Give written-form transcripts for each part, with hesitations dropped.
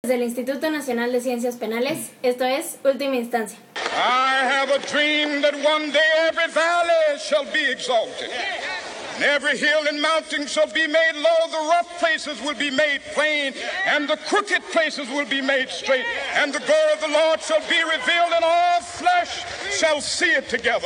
Desde el Instituto Nacional de Ciencias Penales, esto es Última Instancia. I have a dream that one day every valley shall be exalted, and every hill and mountain shall be made low, the rough places will be made plain, and the crooked places will be made straight, and the glory of the Lord shall be revealed, and all flesh shall see it together.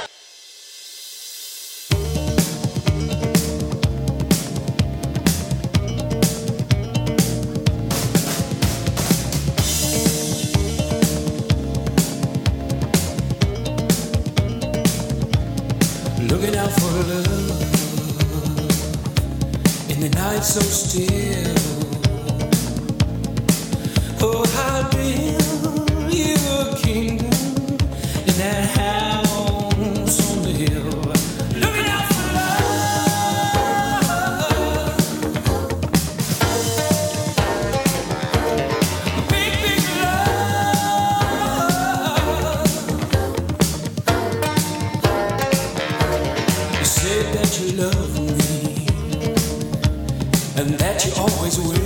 Looking out for love in the night so still. Oh, I'll build you a kingdom in that house on the hill. Looking out for love, big, big love. You said that you love me and that you always will.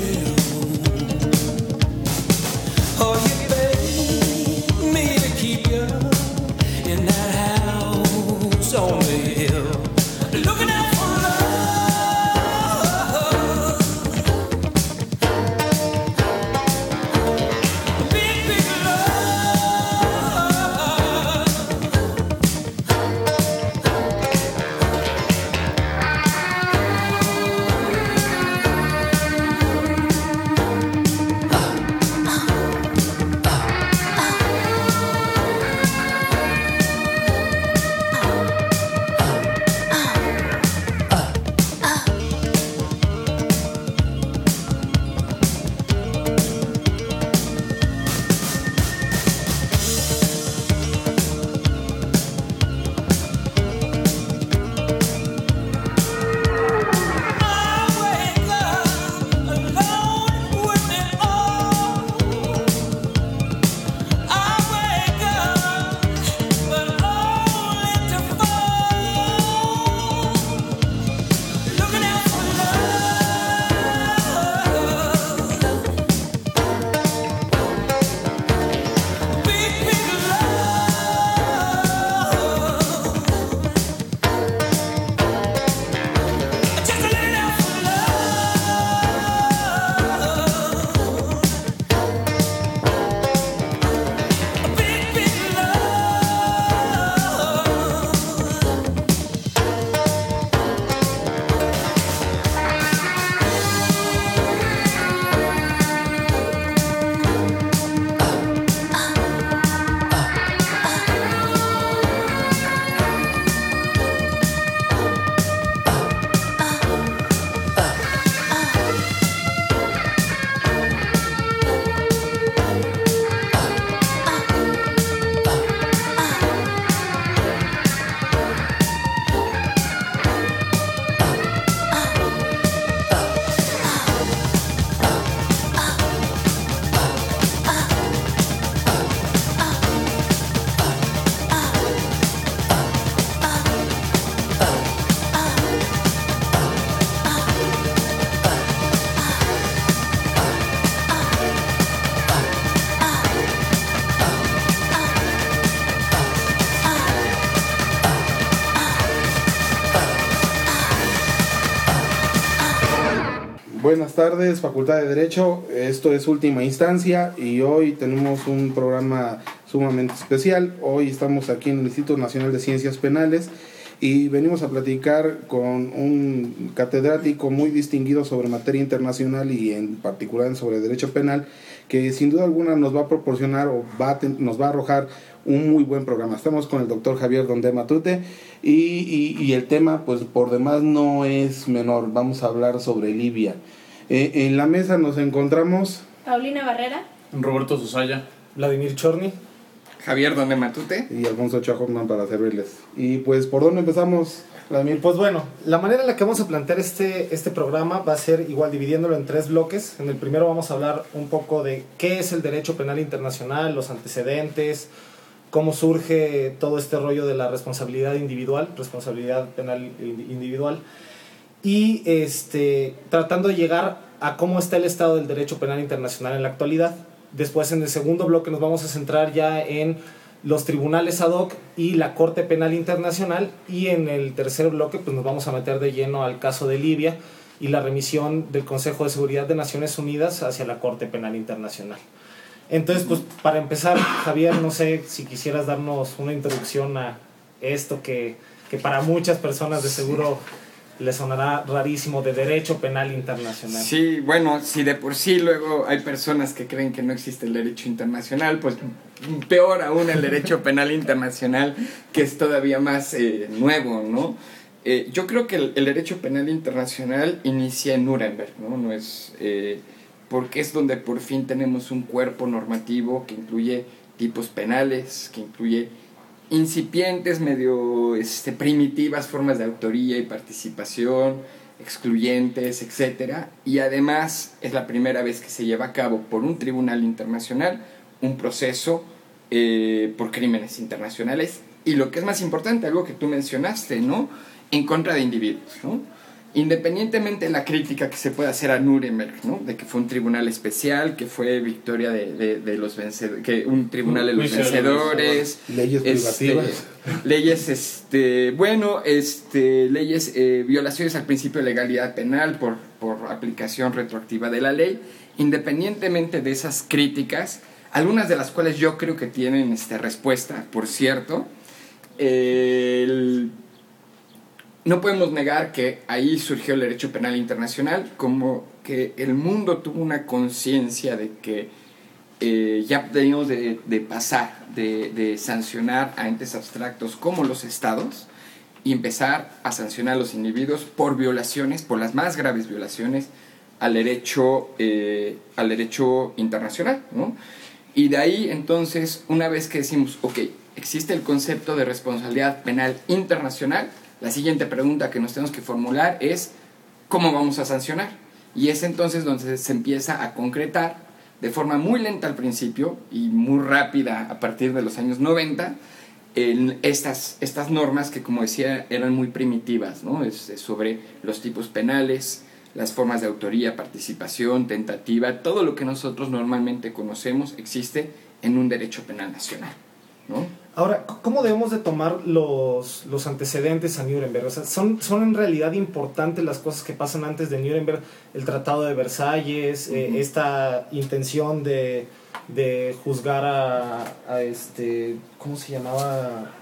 Oh, you begged me to keep you in that house on the hill. Looking out for love, big, big love. Buenas tardes, Facultad de Derecho. Esto es Última Instancia y hoy tenemos un programa sumamente especial. Hoy estamos aquí en el Instituto Nacional de Ciencias Penales y venimos a platicar con un catedrático muy distinguido sobre materia internacional y en particular sobre derecho penal, que sin duda alguna nos va a proporcionar o nos va a arrojar un muy buen programa. Estamos con el doctor Javier Donde Matute y el tema, pues por demás, no es menor. Vamos a hablar sobre Libia. En la mesa nos encontramos Paulina Barrera, Roberto Susaya, Vladimir Chorny, Javier Donde Matute y Alfonso Ochoa Hoffman para servirles. Y pues, ¿por dónde empezamos, Vladimir? Pues bueno, la manera en la que vamos a plantear este programa va a ser igual dividiéndolo en 3 bloques. En el primero vamos a hablar un poco de qué es el derecho penal internacional, los antecedentes, cómo surge todo este rollo de la responsabilidad individual, responsabilidad penal individual. Y tratando de llegar a cómo está el estado del derecho penal internacional en la actualidad. Después, en el segundo bloque, nos vamos a centrar ya en los tribunales ad hoc y la Corte Penal Internacional, y en el tercer bloque pues nos vamos a meter de lleno al caso de Libia y la remisión del Consejo de Seguridad de Naciones Unidas hacia la Corte Penal Internacional. Entonces, pues para empezar, Javier, no sé si quisieras darnos una introducción a esto que para muchas personas de seguro les sonará rarísimo, de derecho penal internacional. Sí, bueno, si de por sí luego hay personas que creen que no existe el derecho internacional, pues peor aún el derecho penal internacional, que es todavía más nuevo, ¿no? Yo creo que el derecho penal internacional inicia en Nuremberg, ¿no? No es, porque es donde por fin tenemos un cuerpo normativo que incluye tipos penales, que incluye incipientes, medio primitivas formas de autoría y participación, excluyentes, etc. Y además es la primera vez que se lleva a cabo por un tribunal internacional un proceso por crímenes internacionales. Y lo que es más importante, algo que tú mencionaste, ¿no? En contra de individuos, ¿no? Independientemente de la crítica que se pueda hacer a Nuremberg, ¿no? De que fue un tribunal especial, que fue victoria de los vencedores, que un tribunal de los vencedores, leyes privativas, leyes, leyes, violaciones al principio de legalidad penal por aplicación retroactiva de la ley. Independientemente de esas críticas, algunas de las cuales yo creo que tienen respuesta, por cierto, no podemos negar que ahí surgió el derecho penal internacional, como que el mundo tuvo una conciencia de que ya teníamos de pasar, de sancionar a entes abstractos como los estados y empezar a sancionar a los individuos por violaciones, por las más graves violaciones al derecho internacional, ¿no? Y de ahí entonces, una vez que decimos, ok, existe el concepto de responsabilidad penal internacional, la siguiente pregunta que nos tenemos que formular es ¿cómo vamos a sancionar? Y es entonces donde se empieza a concretar de forma muy lenta al principio y muy rápida a partir de los años 90 estas normas que, como decía, eran muy primitivas, ¿no? Es sobre los tipos penales, las formas de autoría, participación, tentativa, todo lo que nosotros normalmente conocemos existe en un derecho penal nacional, ¿no? Ahora, ¿cómo debemos de tomar los antecedentes a Nuremberg? O sea, ¿son en realidad importantes las cosas que pasan antes de Nuremberg? El Tratado de Versalles, esta intención de juzgar a ¿cómo se llamaba?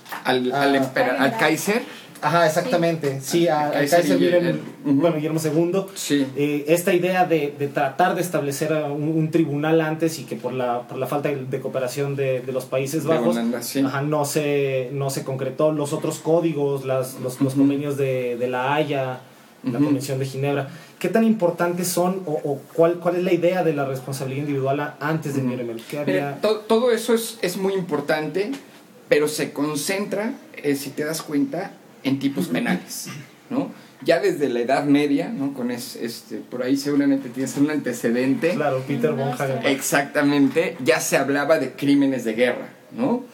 Al Kaiser. Ajá, exactamente. Sí, al Kaiser Guillermo II. Sí. Esta idea de tratar de establecer un tribunal antes, y que por la falta de cooperación de los Países Bajos, Holanda, sí. no se concretó. Los otros códigos, los convenios de La Haya, la Convención de Ginebra. ¿Qué tan importantes son o cuál es la idea de la responsabilidad individual antes de Nuremberg? ¿Qué había? Todo eso es muy importante, pero se concentra, si te das cuenta, en tipos penales, ¿no? Ya desde la Edad Media, ¿no? Con por ahí seguramente tienes un antecedente. Claro, Peter von Hagenbach. Exactamente, ya se hablaba de crímenes de guerra, ¿no?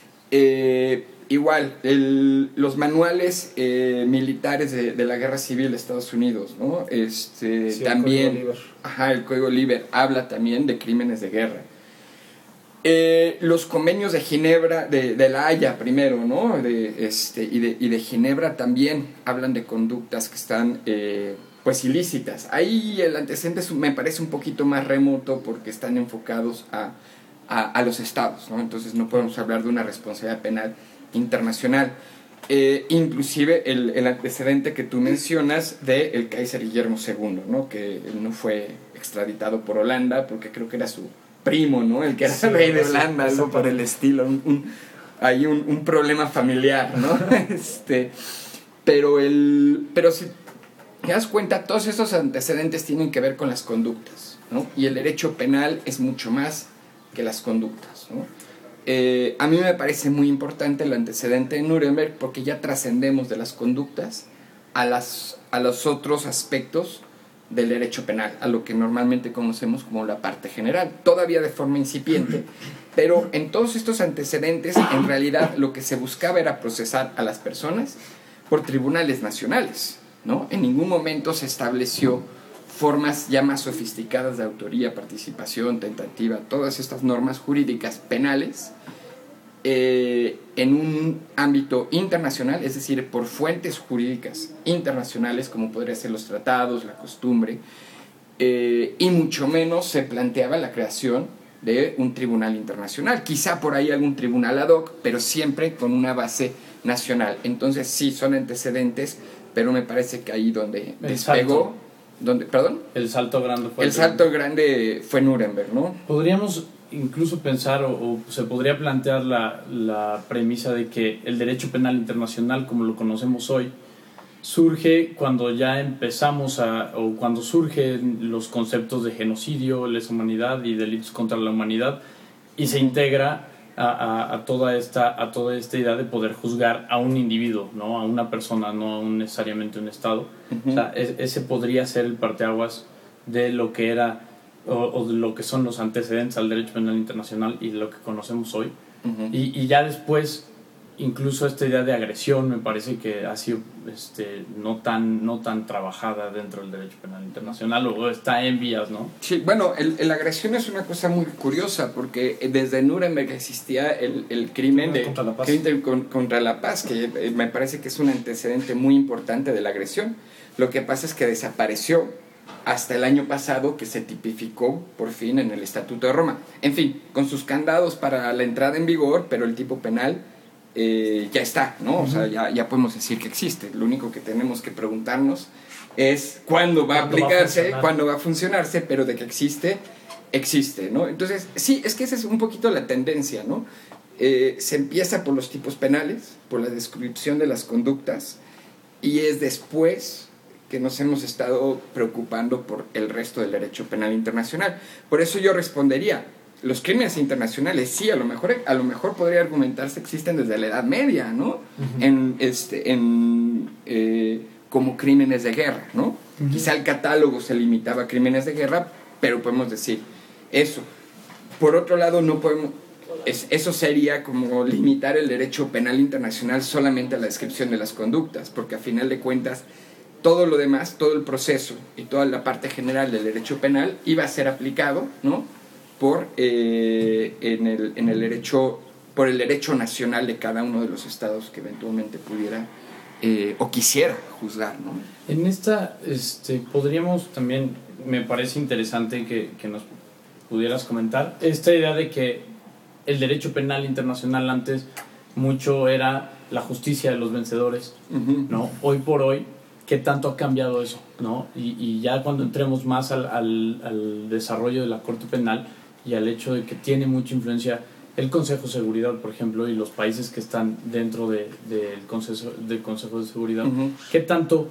Igual, los manuales militares de la Guerra Civil de Estados Unidos, ¿no? Sí, también, el Código Liber habla también de crímenes de guerra. Los convenios de Ginebra, de La Haya primero, ¿no? Y de Ginebra también hablan de conductas que están pues ilícitas. Ahí el antecedente me parece un poquito más remoto porque están enfocados a los estados, ¿no? Entonces no podemos hablar de una responsabilidad penal internacional. Inclusive el antecedente que tú mencionas del Kaiser Guillermo II, ¿no? Que él no fue extraditado por Holanda porque creo que era su primo, ¿no? El que era rey de Holanda, algo por el estilo. Hay un problema familiar, ¿no? Pero si te das cuenta, todos estos antecedentes tienen que ver con las conductas, ¿no? Y el derecho penal es mucho más que las conductas, ¿no? A mí me parece muy importante el antecedente de Nuremberg porque ya trascendemos de las conductas a los otros aspectos del derecho penal, a lo que normalmente conocemos como la parte general, todavía de forma incipiente, pero en todos estos antecedentes en realidad lo que se buscaba era procesar a las personas por tribunales nacionales, ¿no? En ningún momento se estableció formas ya más sofisticadas de autoría, participación, tentativa, todas estas normas jurídicas penales en un ámbito internacional, es decir, por fuentes jurídicas internacionales, como podrían ser los tratados, la costumbre, y mucho menos se planteaba la creación de un tribunal internacional. Quizá por ahí algún tribunal ad hoc, pero siempre con una base nacional. Entonces sí, son antecedentes, pero me parece que ahí donde despegó... ¿Perdón? El salto grande fue... El salto grande fue Nuremberg, ¿no? Podríamos incluso pensar o se podría plantear la premisa de que el derecho penal internacional, como lo conocemos hoy, surge cuando ya empezamos o cuando surgen los conceptos de genocidio, lesa humanidad y delitos contra la humanidad, y se integra a toda esta idea de poder juzgar a un individuo, ¿no? A una persona, no necesariamente un Estado. O sea, ese podría ser el parteaguas de lo que era o de lo que son los antecedentes al derecho penal internacional y de lo que conocemos hoy. Y ya después, incluso esta idea de agresión me parece que ha sido no tan trabajada dentro del derecho penal internacional, o está en vías, ¿no? Sí, bueno, la agresión es una cosa muy curiosa, porque desde Nuremberg existía el crimen contra la paz, que me parece que es un antecedente muy importante de la agresión. Lo que pasa es que desapareció hasta el año pasado, que se tipificó por fin en el Estatuto de Roma. En fin, con sus candados para la entrada en vigor, pero el tipo penal ya está, ¿no? O sea, ya podemos decir que existe. Lo único que tenemos que preguntarnos es cuándo va a aplicarse, cuándo va a funcionarse, pero de que existe, ¿no? Entonces, sí, es que esa es un poquito la tendencia, ¿no? Se empieza por los tipos penales, por la descripción de las conductas, y es después que nos hemos estado preocupando por el resto del derecho penal internacional. Por eso yo respondería, los crímenes internacionales sí, a lo mejor podría argumentarse que existen desde la Edad Media, ¿no? Como crímenes de guerra, ¿no? Quizá el catálogo se limitaba a crímenes de guerra, pero podemos decir eso. Por otro lado, no podemos... eso sería como limitar el derecho penal internacional solamente a la descripción de las conductas, porque a final de cuentas todo lo demás, todo el proceso y toda la parte general del derecho penal iba a ser aplicado, ¿no? Por el derecho nacional de cada uno de los estados que eventualmente pudiera o quisiera juzgar, ¿no? En esta podríamos también, me parece interesante que nos pudieras comentar esta idea de que el derecho penal internacional antes mucho era la justicia de los vencedores, ¿no? Hoy por hoy, ¿qué tanto ha cambiado eso, ¿no? Y ya cuando entremos más al desarrollo de la Corte Penal y al hecho de que tiene mucha influencia el Consejo de Seguridad, por ejemplo, y los países que están dentro del Consejo de Seguridad, ¿qué tanto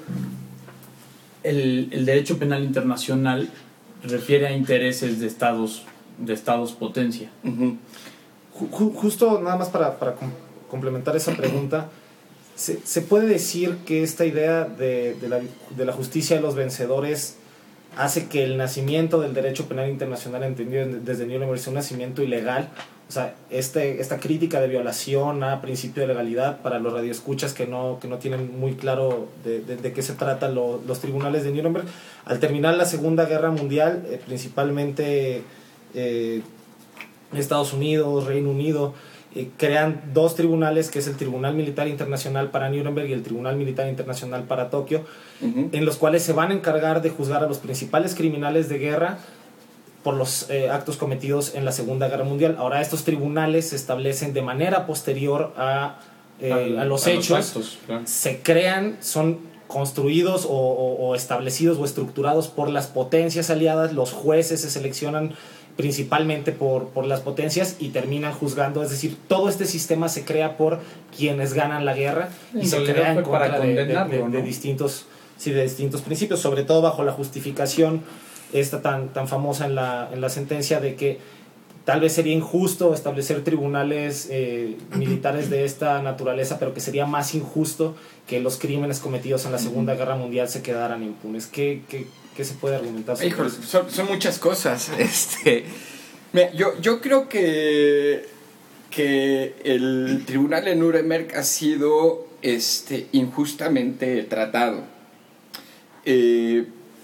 el derecho penal internacional refiere a intereses de estados potencia? Justo nada más para complementar esa pregunta, ¿se puede decir que esta idea de la justicia de los vencedores hace que el nacimiento del derecho penal internacional, entendido desde Nuremberg, sea un nacimiento ilegal? O sea, esta crítica de violación a principio de legalidad para los radioescuchas que no tienen muy claro de qué se tratan los tribunales de Nuremberg. Al terminar la Segunda Guerra Mundial, principalmente Estados Unidos, Reino Unido, crean dos tribunales, que es el Tribunal Militar Internacional para Nuremberg y el Tribunal Militar Internacional para Tokio, en los cuales se van a encargar de juzgar a los principales criminales de guerra por los actos cometidos en la Segunda Guerra Mundial. Ahora, estos tribunales se establecen de manera posterior a los hechos, actos, claro. Se crean, son construidos o establecidos o estructurados por las potencias aliadas. Los jueces se seleccionan principalmente por las potencias y terminan juzgando, es decir, todo este sistema se crea por quienes ganan la guerra y se crea en contra de distintos principios, sobre todo bajo la justificación esta tan famosa en la sentencia de que tal vez sería injusto establecer tribunales militares de esta naturaleza, pero que sería más injusto que los crímenes cometidos en la Segunda Guerra Mundial se quedaran impunes. ¿Qué se puede argumentar sobre Híjole, eso? son muchas cosas. Mira, yo creo que el Tribunal de Nuremberg ha sido injustamente tratado.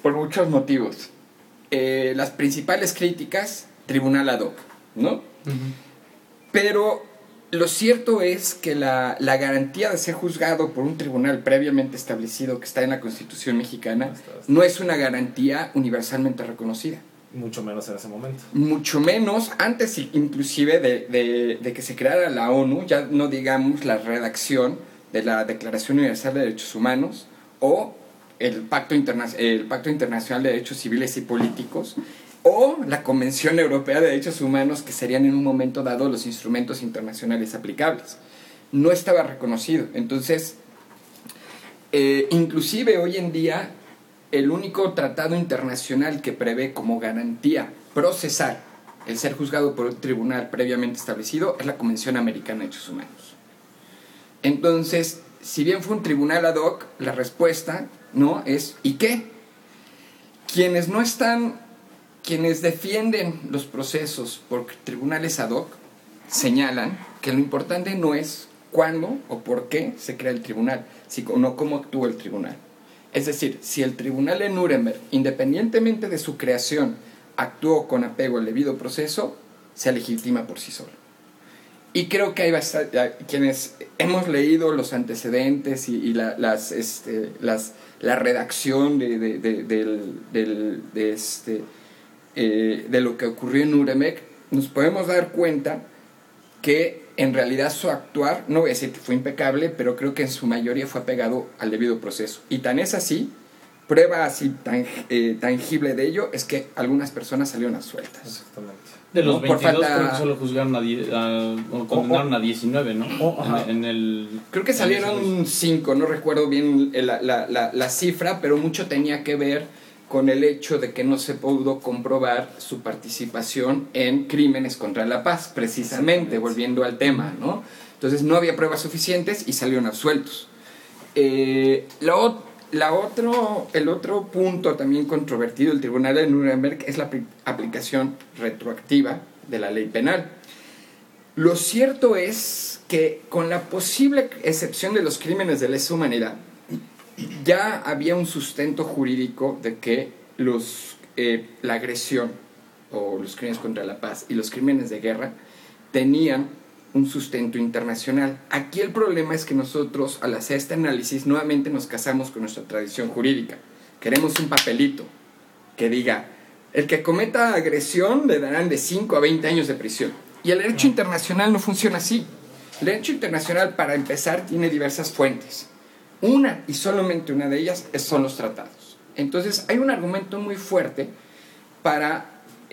por muchos motivos. Las principales críticas, tribunal ad hoc, ¿no? Pero lo cierto es que la garantía de ser juzgado por un tribunal previamente establecido que está en la Constitución mexicana no es una garantía universalmente reconocida. Mucho menos en ese momento. Mucho menos antes inclusive de que se creara la ONU, ya no digamos la redacción de la Declaración Universal de Derechos Humanos o el Pacto Internacional de Derechos Civiles y Políticos o la Convención Europea de Derechos Humanos, que serían en un momento dado los instrumentos internacionales aplicables. No estaba reconocido. Entonces, inclusive hoy en día, el único tratado internacional que prevé como garantía procesal el ser juzgado por un tribunal previamente establecido es la Convención Americana de Derechos Humanos. Entonces, si bien fue un tribunal ad hoc, la respuesta, ¿no?, es ¿y qué? Quienes defienden los procesos por tribunales ad hoc señalan que lo importante no es cuándo o por qué se crea el tribunal, sino cómo actúa el tribunal. Es decir, si el tribunal de Nuremberg, independientemente de su creación, actuó con apego al debido proceso, se legitima por sí solo. Y creo que hay quienes hemos leído los antecedentes y la redacción de lo que ocurrió en Nuremberg, nos podemos dar cuenta que en realidad su actuar, no voy a decir que fue impecable, pero creo que en su mayoría fue apegado al debido proceso. Y tan es así, prueba así tangible de ello, es que algunas personas salieron absueltas. Exactamente. De los ¿no? 22 Por falta... creo que solo juzgaron o condenaron a 19, ¿no? Creo que salieron 5, no recuerdo bien la cifra, pero mucho tenía que ver con el hecho de que no se pudo comprobar su participación en crímenes contra la paz, precisamente, volviendo al tema, ¿no? Entonces no había pruebas suficientes y salieron absueltos. El otro punto también controvertido del Tribunal de Nuremberg es la aplicación retroactiva de la ley penal. Lo cierto es que, con la posible excepción de los crímenes de lesa humanidad, ya había un sustento jurídico de que la agresión o los crímenes contra la paz y los crímenes de guerra tenían un sustento internacional. Aquí el problema es que nosotros, al hacer este análisis, nuevamente nos casamos con nuestra tradición jurídica. Queremos un papelito que diga, el que cometa agresión le darán de 5 a 20 años de prisión. Y el derecho internacional no funciona así. El derecho internacional, para empezar, tiene diversas fuentes. Una, y solamente una de ellas, son los tratados. Entonces hay un argumento muy fuerte para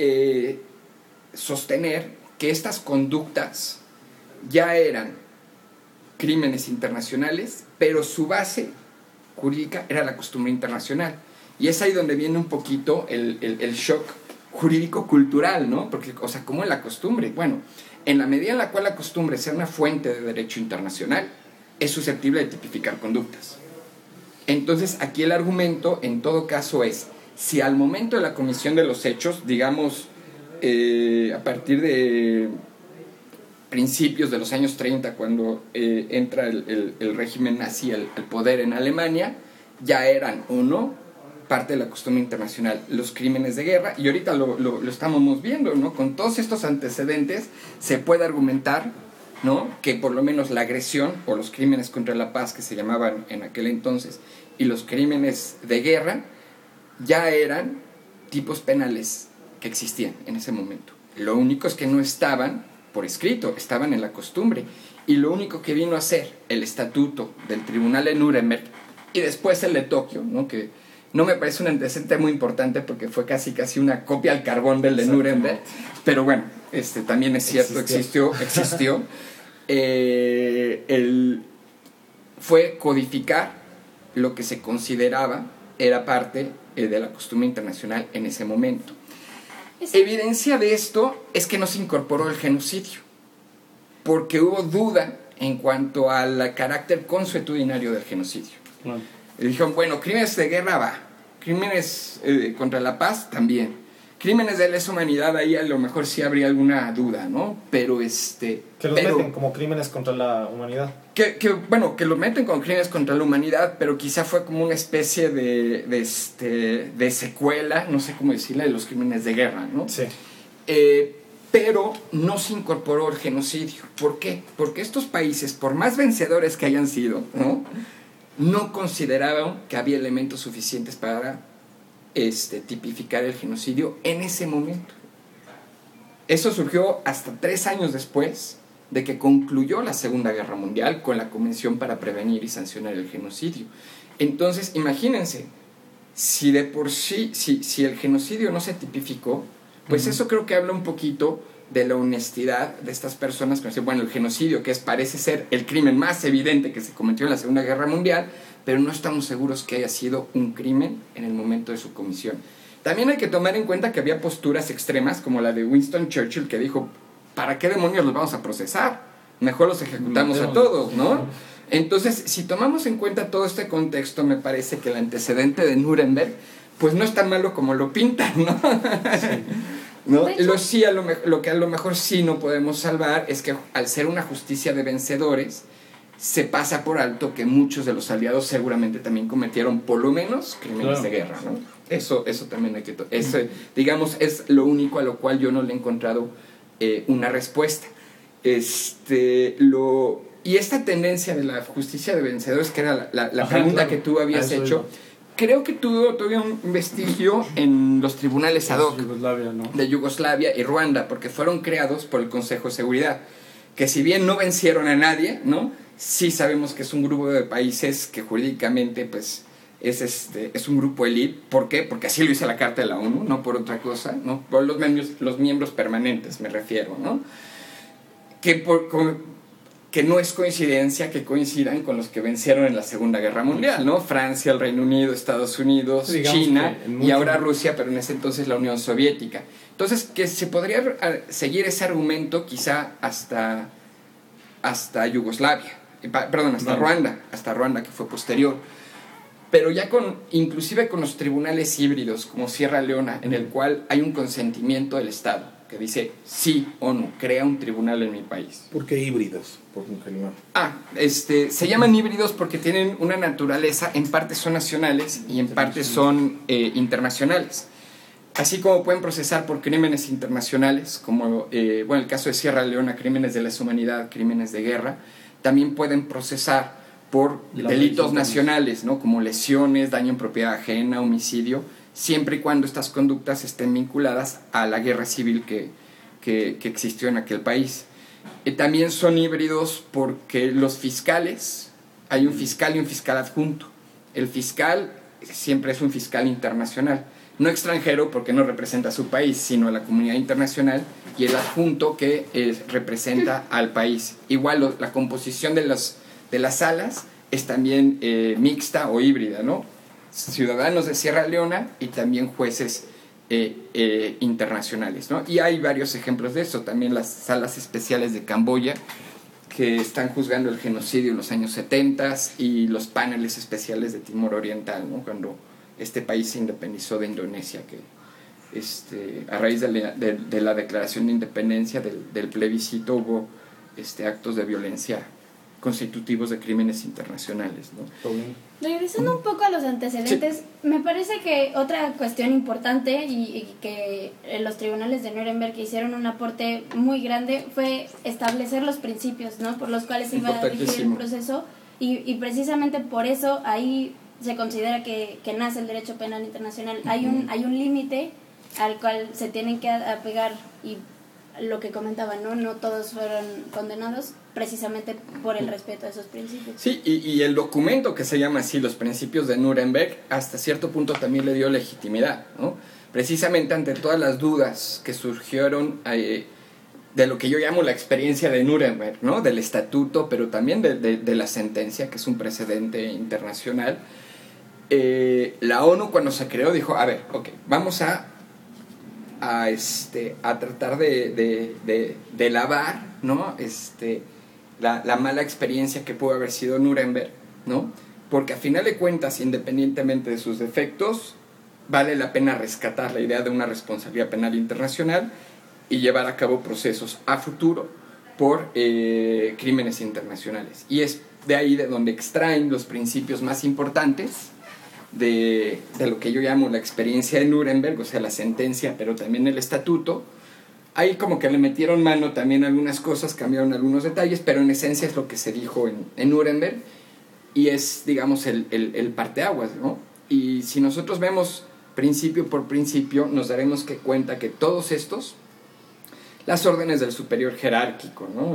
sostener que estas conductas ya eran crímenes internacionales, pero su base jurídica era la costumbre internacional. Y es ahí donde viene un poquito el shock jurídico-cultural, ¿no? Porque, o sea, ¿cómo es la costumbre? Bueno, en la medida en la cual la costumbre sea una fuente de derecho internacional, es susceptible de tipificar conductas. Entonces, aquí el argumento, en todo caso, es, si al momento de la comisión de los hechos, digamos, a partir de principios de los años 30, cuando entra el régimen nazi al poder en Alemania, ya eran o no parte de la costumbre internacional los crímenes de guerra, y ahorita lo estamos viendo, ¿no? Con todos estos antecedentes se puede argumentar, ¿no?, que por lo menos la agresión o los crímenes contra la paz, que se llamaban en aquel entonces, y los crímenes de guerra ya eran tipos penales que existían en ese momento. Lo único es que no estaban por escrito, estaban en la costumbre, y lo único que vino a hacer el estatuto del Tribunal de Nuremberg y después el de Tokio, ¿no?, que no me parece un antecedente muy importante porque fue casi una copia al carbón del de Nuremberg, pero bueno, también es cierto, existió. Fue codificar lo que se consideraba era parte de la costumbre internacional en ese momento. Evidencia de esto es que no se incorporó el genocidio, porque hubo duda en cuanto al carácter consuetudinario del genocidio. Dijeron, bueno, crímenes de guerra va, crímenes contra la paz también. Crímenes de lesa humanidad, ahí a lo mejor sí habría alguna duda, ¿no? Pero que los meten como crímenes contra la humanidad. Que los meten como crímenes contra la humanidad, pero quizá fue como una especie de secuela, no sé cómo decirle, de los crímenes de guerra, ¿no? Sí. Pero no se incorporó el genocidio. ¿Por qué? Porque estos países, por más vencedores que hayan sido, no consideraban que había elementos suficientes para tipificar el genocidio en ese momento. Eso surgió hasta 3 años después de que concluyó la Segunda Guerra Mundial con la Convención para Prevenir y Sancionar el Genocidio. Entonces, imagínense, si de por sí, si el genocidio no se tipificó, pues eso creo que habla un poquito de la honestidad de estas personas que dicen, bueno, el genocidio, que parece ser el crimen más evidente que se cometió en la Segunda Guerra Mundial, pero no estamos seguros que haya sido un crimen en el momento de su comisión. También hay que tomar en cuenta que había posturas extremas, como la de Winston Churchill, que dijo, ¿para qué demonios los vamos a procesar? Mejor los ejecutamos a todos, ¿no? Entonces, si tomamos en cuenta todo este contexto, me parece que el antecedente de Nuremberg, pues no es tan malo como lo pintan, ¿no? Sí. ¿No? Lo que a lo mejor sí no podemos salvar es que al ser una justicia de vencedores, se pasa por alto que muchos de los aliados seguramente también cometieron por lo menos crímenes de guerra, ¿no? Eso también hay que... digamos, es lo único a lo cual yo no le he encontrado una respuesta. Y esta tendencia de la justicia de vencedores, que era la pregunta que tú habías hecho, creo que tuvo todavía un vestigio en los tribunales ad hoc de Yugoslavia y Ruanda, porque fueron creados por el Consejo de Seguridad, que si bien no vencieron a nadie, ¿no? Sí sabemos que es un grupo de países que jurídicamente pues es un grupo élite. ¿Por qué? Porque así lo dice la Carta de la ONU, no por otra cosa, ¿no? Por los miembros permanentes me refiero, ¿no? Que no es coincidencia que coincidan con los que vencieron en la Segunda Guerra Mundial, ¿no? Francia, el Reino Unido, Estados Unidos, China y ahora Rusia, pero en ese entonces la Unión Soviética. Entonces, que se podría seguir ese argumento quizá hasta Yugoslavia, hasta Ruanda, que fue posterior. Pero ya inclusive con los tribunales híbridos como Sierra Leona, en el cual hay un consentimiento del Estado que dice, sí, ONU, crea un tribunal en mi país. ¿Por qué híbridos? Se llaman híbridos porque tienen una naturaleza, en parte son nacionales y en parte son internacionales. Así como pueden procesar por crímenes internacionales, como el caso de Sierra Leona, crímenes de lesa humanidad, crímenes de guerra, también pueden procesar por delitos nacionales, ¿no? Como lesiones, daño en propiedad ajena, homicidio, siempre y cuando estas conductas estén vinculadas a la guerra civil que existió en aquel país. También son híbridos porque los fiscales, hay un fiscal y un fiscal adjunto. El fiscal siempre es un fiscal internacional, no extranjero porque no representa a su país, sino a la comunidad internacional, y el adjunto que representa al país. Igual la composición de las salas es también mixta o híbrida, ¿no? Ciudadanos de Sierra Leona y también jueces internacionales, ¿no? Y hay varios ejemplos de eso, también las salas especiales de Camboya, que están juzgando el genocidio en los años 70, y los paneles especiales de Timor Oriental, ¿no? Cuando este país se independizó de Indonesia, que a raíz de la declaración de independencia, del plebiscito, hubo actos de violencia constitutivos de crímenes internacionales, ¿no? Regresando un poco a los antecedentes, sí. Me parece que otra cuestión importante y que los tribunales de Nuremberg hicieron un aporte muy grande fue establecer los principios, ¿no? Por los cuales se iba a dirigir el proceso, y precisamente por eso ahí se considera que nace el derecho penal internacional. Hay un límite al cual se tienen que apegar, y lo que comentaban, no todos fueron condenados precisamente por el respeto a esos principios. Sí, y el documento que se llama así, los principios de Nuremberg, hasta cierto punto también le dio legitimidad, ¿no? Precisamente ante todas las dudas que surgieron de lo que yo llamo la experiencia de Nuremberg, ¿no? Del estatuto, pero también de la sentencia, que es un precedente internacional. La ONU, cuando se creó, dijo, a ver, ok, vamos a tratar de lavar, ¿no? La mala experiencia que pudo haber sido Nuremberg, ¿no? Porque a final de cuentas, independientemente de sus defectos, vale la pena rescatar la idea de una responsabilidad penal internacional y llevar a cabo procesos a futuro por crímenes internacionales. Y es de ahí de donde extraen los principios más importantes de lo que yo llamo la experiencia de Nuremberg, o sea, la sentencia, pero también el estatuto. Ahí como que le metieron mano también algunas cosas, cambiaron algunos detalles, pero en esencia es lo que se dijo en Nuremberg y es, digamos, el parteaguas, ¿no? Y si nosotros vemos principio por principio, nos daremos cuenta que todos estos, las órdenes del superior jerárquico, ¿no?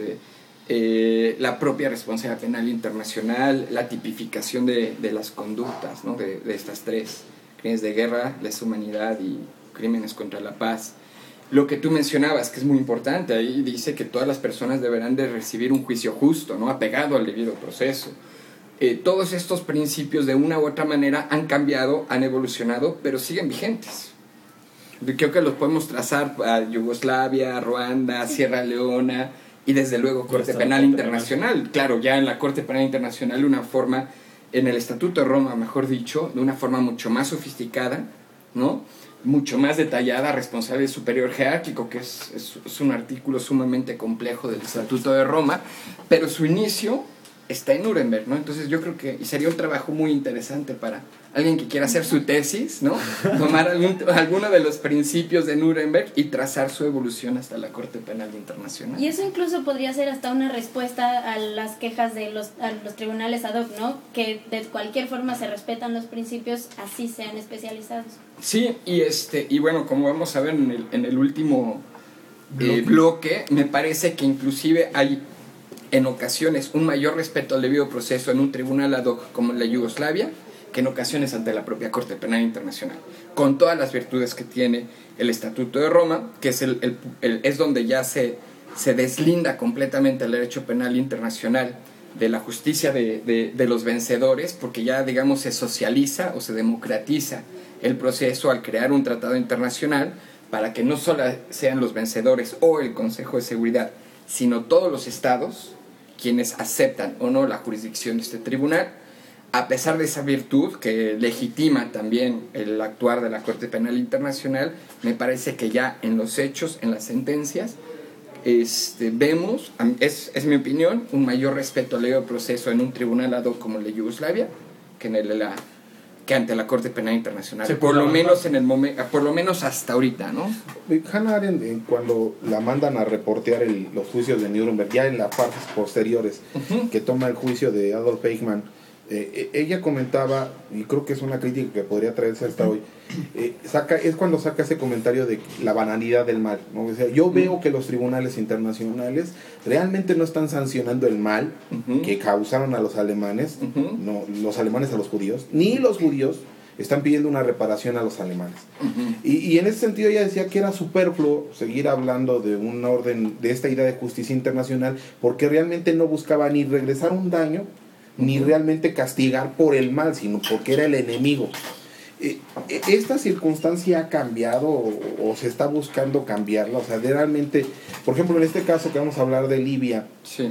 La propia responsabilidad penal internacional, la tipificación de las conductas, ¿no? de estas tres, crímenes de guerra, lesa humanidad y crímenes contra la paz. Lo que tú mencionabas, que es muy importante, ahí dice que todas las personas deberán de recibir un juicio justo, ¿no? Apegado al debido proceso. Todos estos principios de una u otra manera han cambiado, han evolucionado, pero siguen vigentes. Yo creo que los podemos trazar a Yugoslavia, Ruanda, Sierra Leona y desde luego Corte Penal Internacional. Claro, ya en la Corte Penal Internacional de una forma, en el Estatuto de Roma, mejor dicho, de una forma mucho más sofisticada, ¿no? Mucho más detallada, responsable del superior jerárquico, que es un artículo sumamente complejo del Estatuto de Roma, pero su inicio está en Nuremberg, ¿no? Entonces yo creo que sería un trabajo muy interesante para alguien que quiera hacer su tesis, ¿no? Tomar alguno de los principios de Nuremberg y trazar su evolución hasta la Corte Penal Internacional. Y eso incluso podría ser hasta una respuesta a las quejas de los tribunales ad hoc, ¿no? Que de cualquier forma se respetan los principios, así sean especializados. Sí, y bueno, como vamos a ver en el último bloque, me parece que inclusive hay en ocasiones un mayor respeto al debido proceso en un tribunal ad hoc como en la Yugoslavia que en ocasiones ante la propia Corte Penal Internacional, con todas las virtudes que tiene el Estatuto de Roma, que es donde ya se deslinda completamente el derecho penal internacional de la justicia de los vencedores, porque ya, digamos, se socializa o se democratiza el proceso al crear un tratado internacional para que no solo sean los vencedores o el Consejo de Seguridad, sino todos los estados quienes aceptan o no la jurisdicción de este tribunal. A pesar de esa virtud que legitima también el actuar de la Corte Penal Internacional, me parece que ya en los hechos, en las sentencias, vemos, es mi opinión, un mayor respeto al debido proceso en un tribunal ad hoc como el de Yugoslavia que ante la Corte Penal Internacional, por lo menos hasta ahorita, ¿no? Hannah Arendt, cuando la mandan a reportear los juicios de Nuremberg, ya en las partes posteriores, que toma el juicio de Adolf Eichmann, ella comentaba, y creo que es una crítica que podría traerse hasta hoy, es cuando saca ese comentario de la banalidad del mal, ¿no? O sea, yo veo que los tribunales internacionales realmente no están sancionando el mal que causaron a los alemanes, no los alemanes a los judíos, ni los judíos están pidiendo una reparación a los alemanes. Y en ese sentido ella decía que era superfluo seguir hablando de una orden, de esta idea de justicia internacional, porque realmente no buscaba ni regresar un daño, ni realmente castigar por el mal, sino porque era el enemigo. ¿Esta circunstancia ha cambiado o se está buscando cambiarla? O sea, realmente, por ejemplo, en este caso que vamos a hablar de Libia, sí,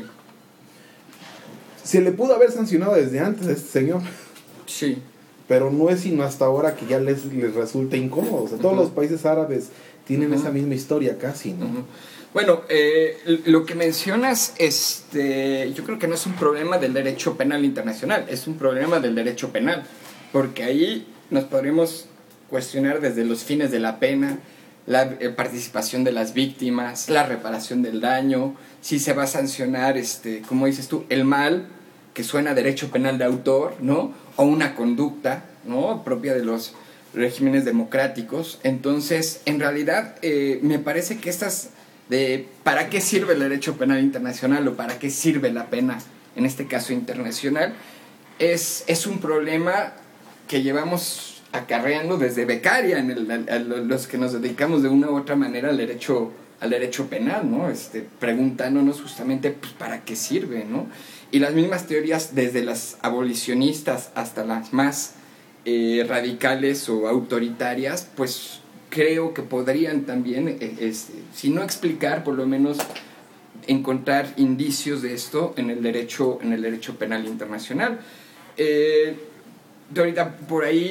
se le pudo haber sancionado desde antes a este señor. Sí. Pero no es sino hasta ahora que ya les resulta incómodo. O sea, todos los países árabes tienen esa misma historia casi, ¿no? Bueno, lo que mencionas, yo creo que no es un problema del derecho penal internacional, es un problema del derecho penal, porque ahí nos podremos cuestionar desde los fines de la pena, la participación de las víctimas, la reparación del daño, si se va a sancionar, como dices tú, el mal, que suena a derecho penal de autor, ¿no? O una conducta, ¿no? Propia de los regímenes democráticos. Entonces, en realidad, me parece que ¿para qué sirve el derecho penal internacional o para qué sirve la pena, en este caso internacional? Es un problema que llevamos acarreando desde becaria los que nos dedicamos de una u otra manera al derecho penal, ¿no? Preguntándonos justamente pues, para qué sirve, ¿no? Y las mismas teorías, desde las abolicionistas hasta las más radicales o autoritarias, pues creo que podrían también, si no explicar, por lo menos encontrar indicios de esto en el derecho penal internacional. Ahorita por ahí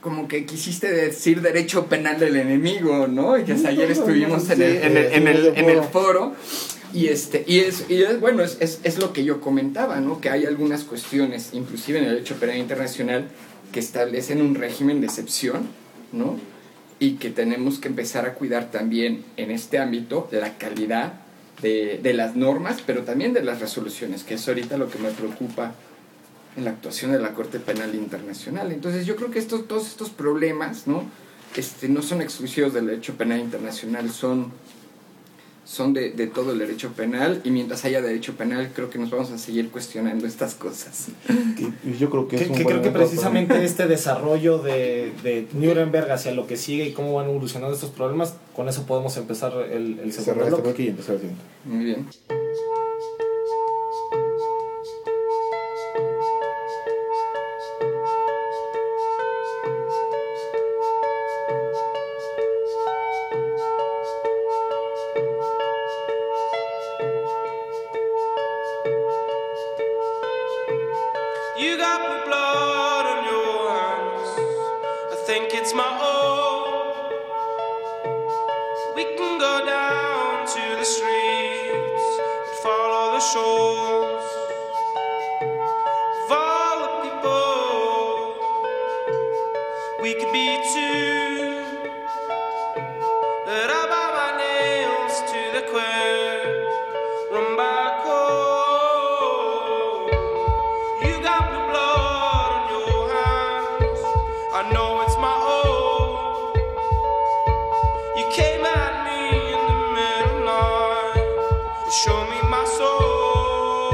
como que quisiste decir derecho penal del enemigo, ¿no? Y que ayer estuvimos en el foro. Y es bueno, es lo que yo comentaba, ¿no? Que hay algunas cuestiones, inclusive en el derecho penal internacional, que establecen un régimen de excepción, ¿no? Y que tenemos que empezar a cuidar también en este ámbito la calidad de las normas, pero también de las resoluciones, que es ahorita lo que me preocupa en la actuación de la Corte Penal Internacional. Entonces yo creo que todos estos problemas, ¿no? No son exclusivos del derecho penal internacional, son de todo el derecho penal, y mientras haya derecho penal creo que nos vamos a seguir cuestionando estas cosas. Yo creo que creo que precisamente este desarrollo de Nuremberg hacia lo que sigue y cómo van evolucionando estos problemas, con eso podemos empezar el segundo bloque. Aquí y empezar el siguiente. Muy bien. You got the blood on your hands. I think it's my own. We can go down to the streets and follow the shores of all the people. We could be two. That I buy my nails to the quick. Run back home. I know it's my own. You came at me in the middle of the night to show me my soul.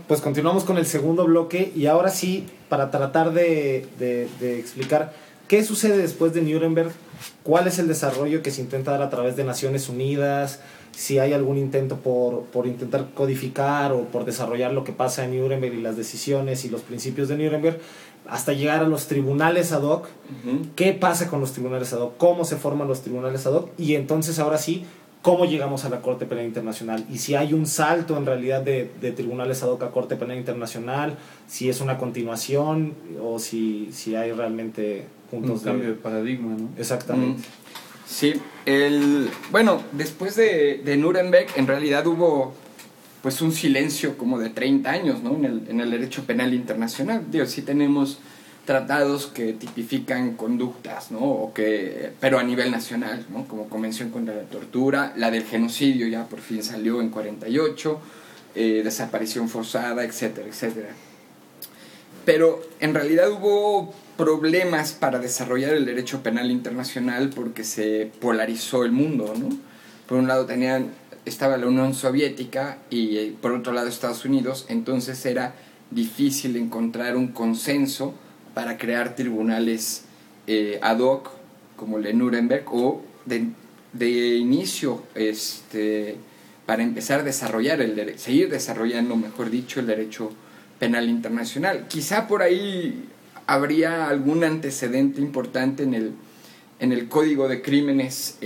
pues continuamos con el segundo bloque y ahora sí, para tratar de explicar qué sucede después de Nuremberg, cuál es el desarrollo que se intenta dar a través de Naciones Unidas, si hay algún intento por intentar codificar o por desarrollar lo que pasa en Nuremberg y las decisiones y los principios de Nuremberg, hasta llegar a los tribunales ad hoc. ¿Qué pasa con los tribunales ad hoc? ¿Cómo se forman los tribunales ad hoc? Y entonces ahora sí, ¿cómo llegamos a la Corte Penal Internacional? Y si hay un salto en realidad de tribunales ad hoc a Corte Penal Internacional, si es una continuación o si hay realmente puntos un cambio de paradigma, ¿no? Exactamente. Sí, bueno, después de Nuremberg en realidad hubo pues un silencio como de 30 años, ¿no? en el derecho penal internacional. Digo, sí tenemos tratados que tipifican conductas, ¿no? Pero a nivel nacional, ¿no? Como Convención contra la Tortura, la del genocidio ya por fin salió en 48, desaparición forzada, etcétera, etcétera. Pero en realidad hubo problemas para desarrollar el derecho penal internacional porque se polarizó el mundo, ¿no? Por un lado estaba la Unión Soviética y por otro lado Estados Unidos, entonces era difícil encontrar un consenso para crear tribunales ad hoc como el de Nuremberg o de inicio para empezar a desarrollar seguir desarrollando, mejor dicho, el derecho penal internacional. Quizá por ahí habría algún antecedente importante en el Código de Crímenes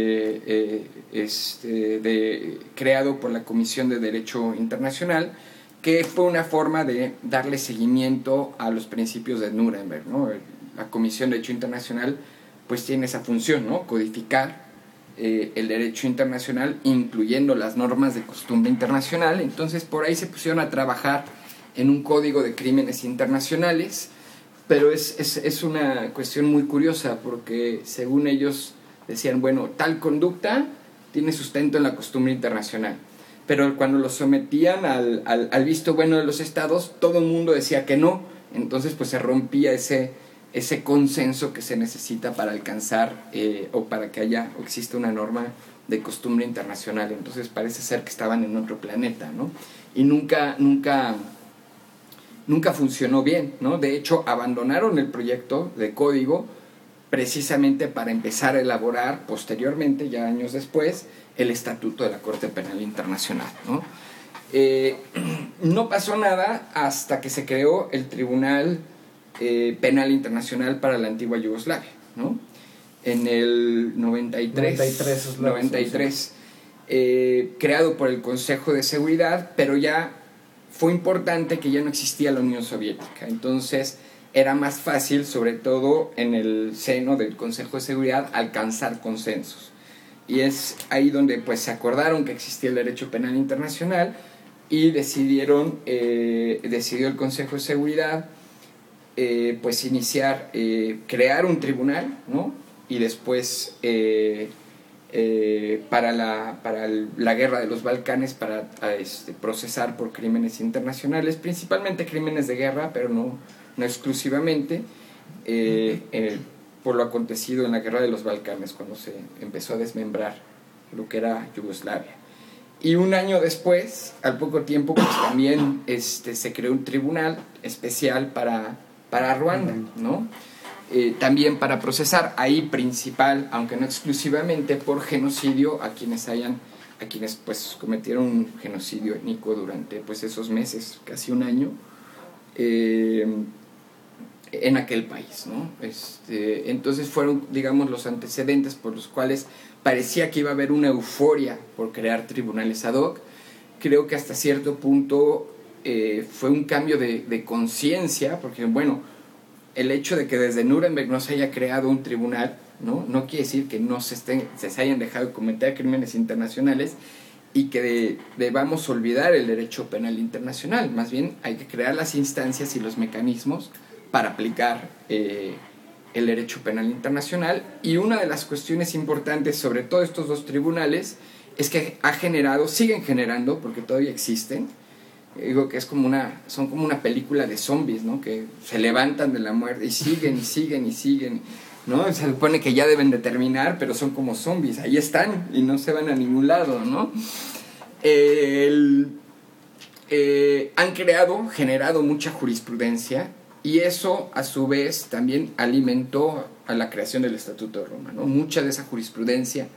creado por la Comisión de Derecho Internacional, que fue una forma de darle seguimiento a los principios de Nuremberg, ¿no? La Comisión de Derecho Internacional pues tiene esa función, ¿no? Codificar el derecho internacional, incluyendo las normas de costumbre internacional. Entonces por ahí se pusieron a trabajar en un Código de Crímenes Internacionales, pero es una cuestión muy curiosa porque según ellos decían, bueno, tal conducta tiene sustento en la costumbre internacional, pero cuando lo sometían al visto bueno de los estados, todo el mundo decía que no. Entonces pues se rompía ese consenso que se necesita para alcanzar o para que exista una norma de costumbre internacional. Entonces parece ser que estaban en otro planeta, ¿no? Y nunca funcionó bien, ¿no? De hecho, abandonaron el proyecto de código precisamente para empezar a elaborar posteriormente, ya años después, el Estatuto de la Corte Penal Internacional, ¿no? No pasó nada hasta que se creó el Tribunal Penal Internacional para la antigua Yugoslavia, ¿no? En el 93, creado por el Consejo de Seguridad, pero ya fue importante que ya no existía la Unión Soviética. Entonces era más fácil, sobre todo en el seno del Consejo de Seguridad, alcanzar consensos. Y es ahí donde pues se acordaron que existía el derecho penal internacional y decidió el Consejo de Seguridad pues iniciar, crear un tribunal, ¿no? Y después para la guerra de los Balcanes para procesar por crímenes internacionales, principalmente crímenes de guerra, pero no exclusivamente, por lo acontecido en la guerra de los Balcanes, cuando se empezó a desmembrar lo que era Yugoslavia. Y un año después, al poco tiempo, pues también se creó un tribunal especial para Ruanda, ¿no? También para procesar ahí principal, aunque no exclusivamente, por genocidio a quienes pues cometieron un genocidio étnico durante pues esos meses, casi un año, en aquel país, ¿no? Entonces fueron, digamos, los antecedentes por los cuales parecía que iba a haber una euforia por crear tribunales ad hoc. Creo que hasta cierto punto fue un cambio de conciencia, porque bueno, el hecho de que desde Nuremberg no se haya creado un tribunal, no quiere decir que no se hayan dejado de cometer crímenes internacionales y que debamos olvidar el derecho penal internacional. Más bien hay que crear las instancias y los mecanismos para aplicar el derecho penal internacional. Y una de las cuestiones importantes sobre todo estos dos tribunales es que siguen generando, porque todavía existen, digo que son como una película de zombies, ¿no? Que se levantan de la muerte y siguen, ¿no? Se supone que ya deben de terminar, pero son como zombies, ahí están y no se van a ningún lado, ¿no? han generado mucha jurisprudencia, y eso a su vez también alimentó a la creación del Estatuto de Roma, ¿no? Mucha de esa jurisprudencia,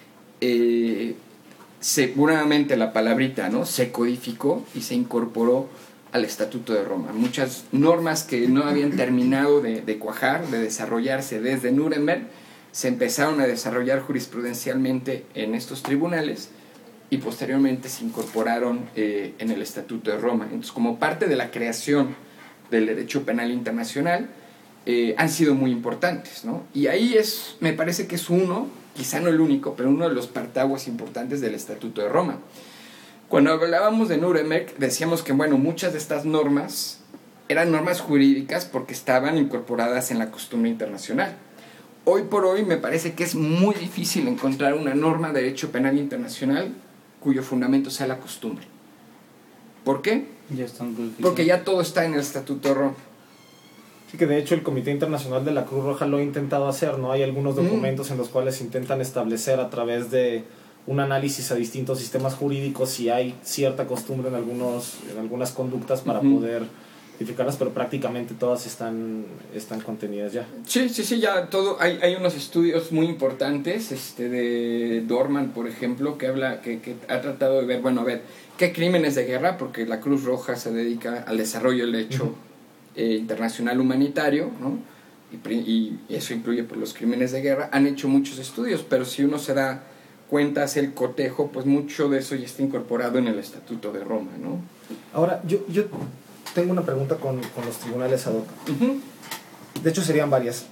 seguramente la palabrita, ¿no?, se codificó y se incorporó al Estatuto de Roma. Muchas normas que no habían terminado de cuajar, de desarrollarse desde Nuremberg, se empezaron a desarrollar jurisprudencialmente en estos tribunales y posteriormente se incorporaron en el Estatuto de Roma. Entonces, como parte de la creación del derecho penal internacional, han sido muy importantes, ¿no? Y ahí me parece que es uno, quizá no el único, pero uno de los partaguas importantes del Estatuto de Roma. Cuando hablábamos de Nuremberg, decíamos que, bueno, muchas de estas normas eran normas jurídicas porque estaban incorporadas en la costumbre internacional. Hoy por hoy me parece que es muy difícil encontrar una norma de derecho penal internacional cuyo fundamento sea la costumbre. ¿Por qué? Porque ya todo está en el Estatuto de Roma. Sí, que de hecho el Comité Internacional de la Cruz Roja lo ha intentado hacer, ¿no? Hay algunos documentos en los cuales intentan establecer a través de un análisis a distintos sistemas jurídicos si hay cierta costumbre en algunas conductas para poder identificarlas, pero prácticamente todas están contenidas ya. Sí, ya todo. Hay unos estudios muy importantes, de Dorman, por ejemplo, que ha tratado de ver, bueno, a ver, qué crímenes de guerra, porque la Cruz Roja se dedica al desarrollo del derecho internacional humanitario, ¿no? Y eso incluye, pues, los crímenes de guerra. Han hecho muchos estudios, pero si uno se da cuenta, hace el cotejo, pues mucho de eso ya está incorporado en el Estatuto de Roma, ¿no? Ahora, yo tengo una pregunta con los tribunales ad hoc. De hecho, serían varias.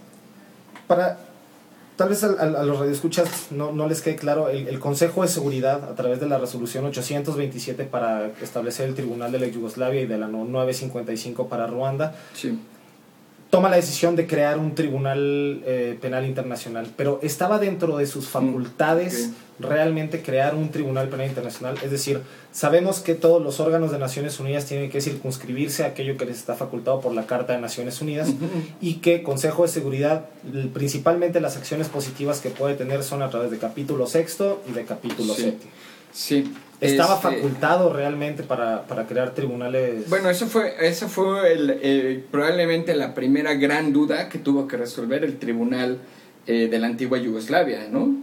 Tal vez a los radioescuchas no les quede claro, el Consejo de Seguridad, a través de la resolución 827 para establecer el Tribunal de la Yugoslavia y de la 955 para Ruanda, sí, toma la decisión de crear un tribunal penal internacional, pero ¿estaba dentro de sus facultades realmente crear un tribunal penal internacional? Es decir, sabemos que todos los órganos de Naciones Unidas tienen que circunscribirse a aquello que les está facultado por la Carta de Naciones Unidas, y que Consejo de Seguridad, principalmente las acciones positivas que puede tener son a través de capítulo 6 y de capítulo 7. Sí. ¿Estaba facultado realmente para crear tribunales? Bueno, eso fue probablemente la primera gran duda que tuvo que resolver el tribunal de la antigua Yugoslavia, ¿no?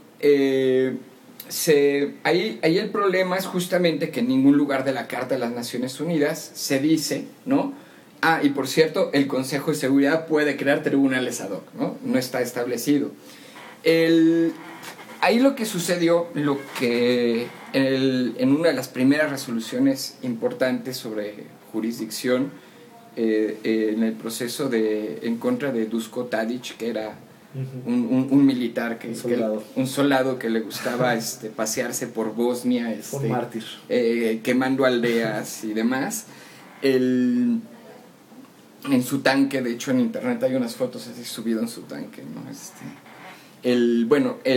Ahí el problema es justamente que en ningún lugar de la Carta de las Naciones Unidas se dice, ¿no? Y por cierto, el Consejo de Seguridad puede crear tribunales ad hoc, ¿no? No está establecido. Ahí lo que sucedió, en una de las primeras resoluciones importantes sobre jurisdicción, en el proceso en contra de Duško Tadić, que era un militar, un soldado que le gustaba pasearse por Bosnia, un mártir, quemando aldeas y demás. En su tanque, de hecho en internet hay unas fotos así subido en su tanque, ¿no? Él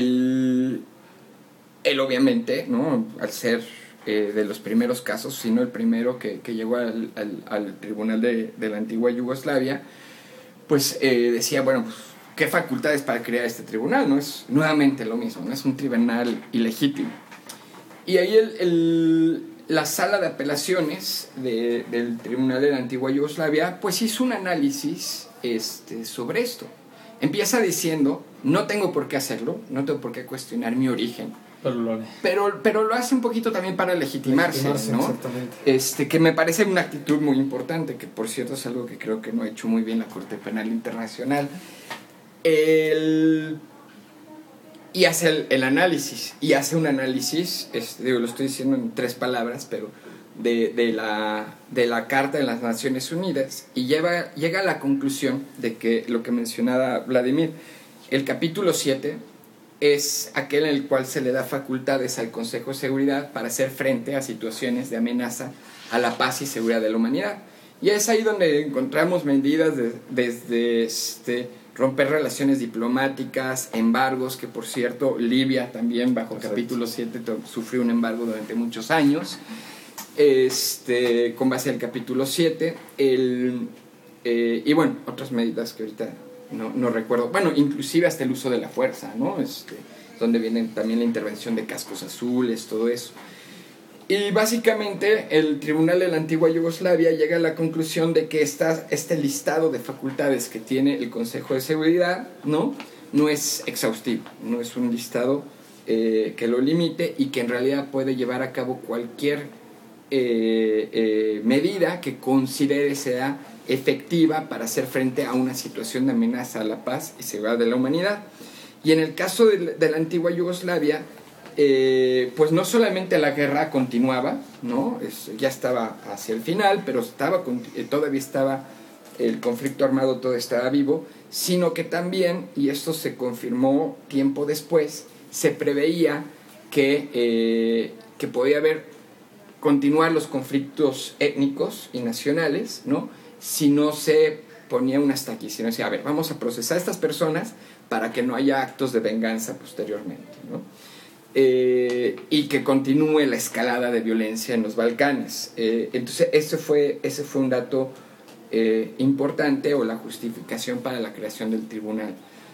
obviamente, ¿no?, al ser de los primeros casos, sino el primero que llegó al tribunal de la antigua Yugoslavia, pues decía, bueno, pues, ¿qué facultades para crear este tribunal? No es nuevamente lo mismo, no es un tribunal ilegítimo. Y ahí la sala de apelaciones del tribunal de la antigua Yugoslavia, pues hizo un análisis sobre esto. Empieza diciendo, no tengo por qué hacerlo, no tengo por qué cuestionar mi origen, pero lo hace un poquito también para legitimarse, ¿no? Exactamente. Que me parece una actitud muy importante, que por cierto es algo que creo que no ha hecho muy bien la Corte Penal Internacional. Y hace el análisis, y hace un análisis, lo estoy diciendo en 3 palabras, pero de la Carta de las Naciones Unidas, y llega a la conclusión de que lo que mencionaba Vladimir, el capítulo 7 es aquel en el cual se le da facultades al Consejo de Seguridad para hacer frente a situaciones de amenaza a la paz y seguridad de la humanidad. Y es ahí donde encontramos medidas desde romper relaciones diplomáticas, embargos, que por cierto Libia también bajo capítulo 7 sufrió un embargo durante muchos años, con base al capítulo 7, y bueno, otras medidas que ahorita no recuerdo, bueno, inclusive hasta el uso de la fuerza, ¿no? Donde viene también la intervención de cascos azules, todo eso. Y básicamente el Tribunal de la Antigua Yugoslavia llega a la conclusión de que este listado de facultades que tiene el Consejo de Seguridad no es exhaustivo, no es un listado que lo limite y que en realidad puede llevar a cabo cualquier medida que considere sea efectiva para hacer frente a una situación de amenaza a la paz y seguridad de la humanidad. Y en el caso de la Antigua Yugoslavia, pues no solamente la guerra continuaba, ¿no? Ya estaba hacia el final, pero todavía estaba el conflicto armado, todo estaba vivo, sino que también, y esto se confirmó tiempo después, se preveía que podía continuar los conflictos étnicos y nacionales, ¿no? Si no se ponía un hasta aquí, si no decía, a ver, vamos a procesar a estas personas para que no haya actos de venganza posteriormente, ¿no? Y que continúe la escalada de violencia en los Balcanes. Entonces ese fue un dato importante, o la justificación para la creación del tribunal.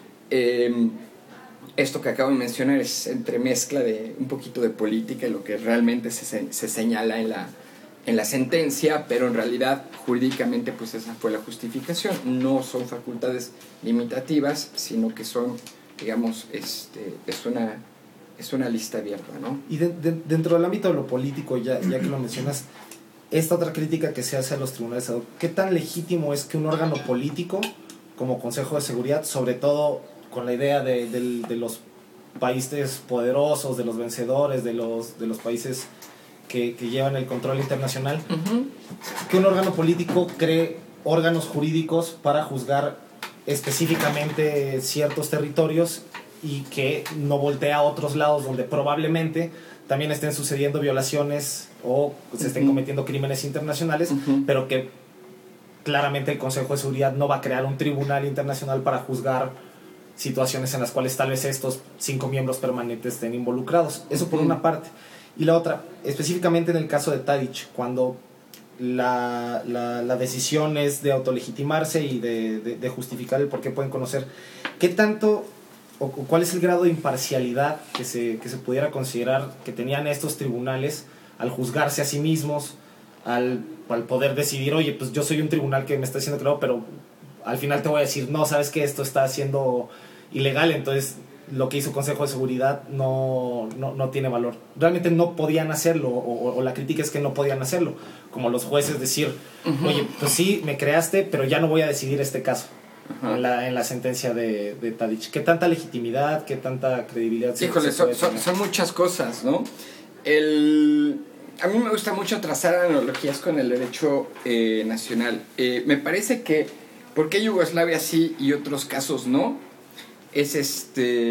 Esto que acabo de mencionar es entremezcla de un poquito de política y lo que realmente se señala en la sentencia, pero en realidad jurídicamente pues esa fue la justificación. No son facultades limitativas, sino que son, digamos, es una lista abierta, ¿no? Y dentro del ámbito de lo político, ya que lo mencionas, esta otra crítica que se hace a los tribunales ad hoc, ¿qué tan legítimo es que un órgano político como Consejo de Seguridad, sobre todo con la idea de los países poderosos, de los vencedores, de los países que llevan el control internacional, que un órgano político cree órganos jurídicos para juzgar específicamente ciertos territorios y que no voltea a otros lados donde probablemente también estén sucediendo violaciones o se estén cometiendo crímenes internacionales, pero que claramente el Consejo de Seguridad no va a crear un tribunal internacional para juzgar situaciones en las cuales tal vez estos 5 miembros permanentes estén involucrados. Eso por una parte. Y la otra, específicamente en el caso de Tadić, cuando la decisión es de autolegitimarse y de justificar el por qué pueden conocer, ¿qué tanto o cuál es el grado de imparcialidad que se pudiera considerar que tenían estos tribunales al juzgarse a sí mismos, al poder decidir, oye, pues yo soy un tribunal que me está haciendo claro, pero al final te voy a decir, no, sabes que esto está siendo ilegal, entonces lo que hizo Consejo de Seguridad no tiene valor? Realmente no podían hacerlo, o la crítica es que no podían hacerlo, como los jueces decir, oye, pues sí, me creaste, pero ya no voy a decidir este caso. En la sentencia de Tadić. ¿Qué tanta legitimidad, qué tanta credibilidad? Híjole, son muchas cosas, ¿no? A mí me gusta mucho trazar analogías con el derecho nacional. Me parece que ¿por qué Yugoslavia sí y otros casos no? Es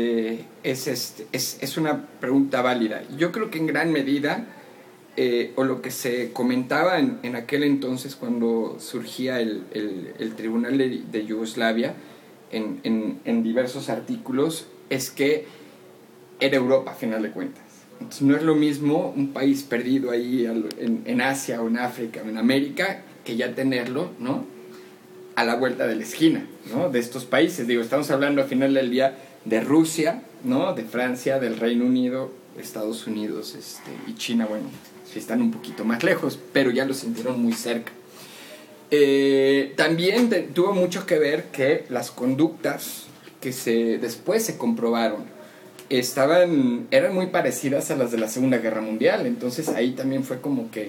una pregunta válida. Yo creo que en gran medida, o lo que se comentaba en aquel entonces cuando surgía el Tribunal de Yugoslavia en diversos artículos, es que era Europa a final de cuentas. Entonces, no es lo mismo un país perdido ahí en Asia o en África o en América que ya tenerlo, ¿no?, a la vuelta de la esquina, ¿no?, de estos países. Digo, estamos hablando al final del día de Rusia, ¿no?, de Francia, del Reino Unido, Estados Unidos y China. Bueno, sí están un poquito más lejos, pero ya lo sintieron muy cerca. También tuvo mucho que ver que las conductas que después se comprobaron eran muy parecidas a las de la Segunda Guerra Mundial. Entonces ahí también fue como que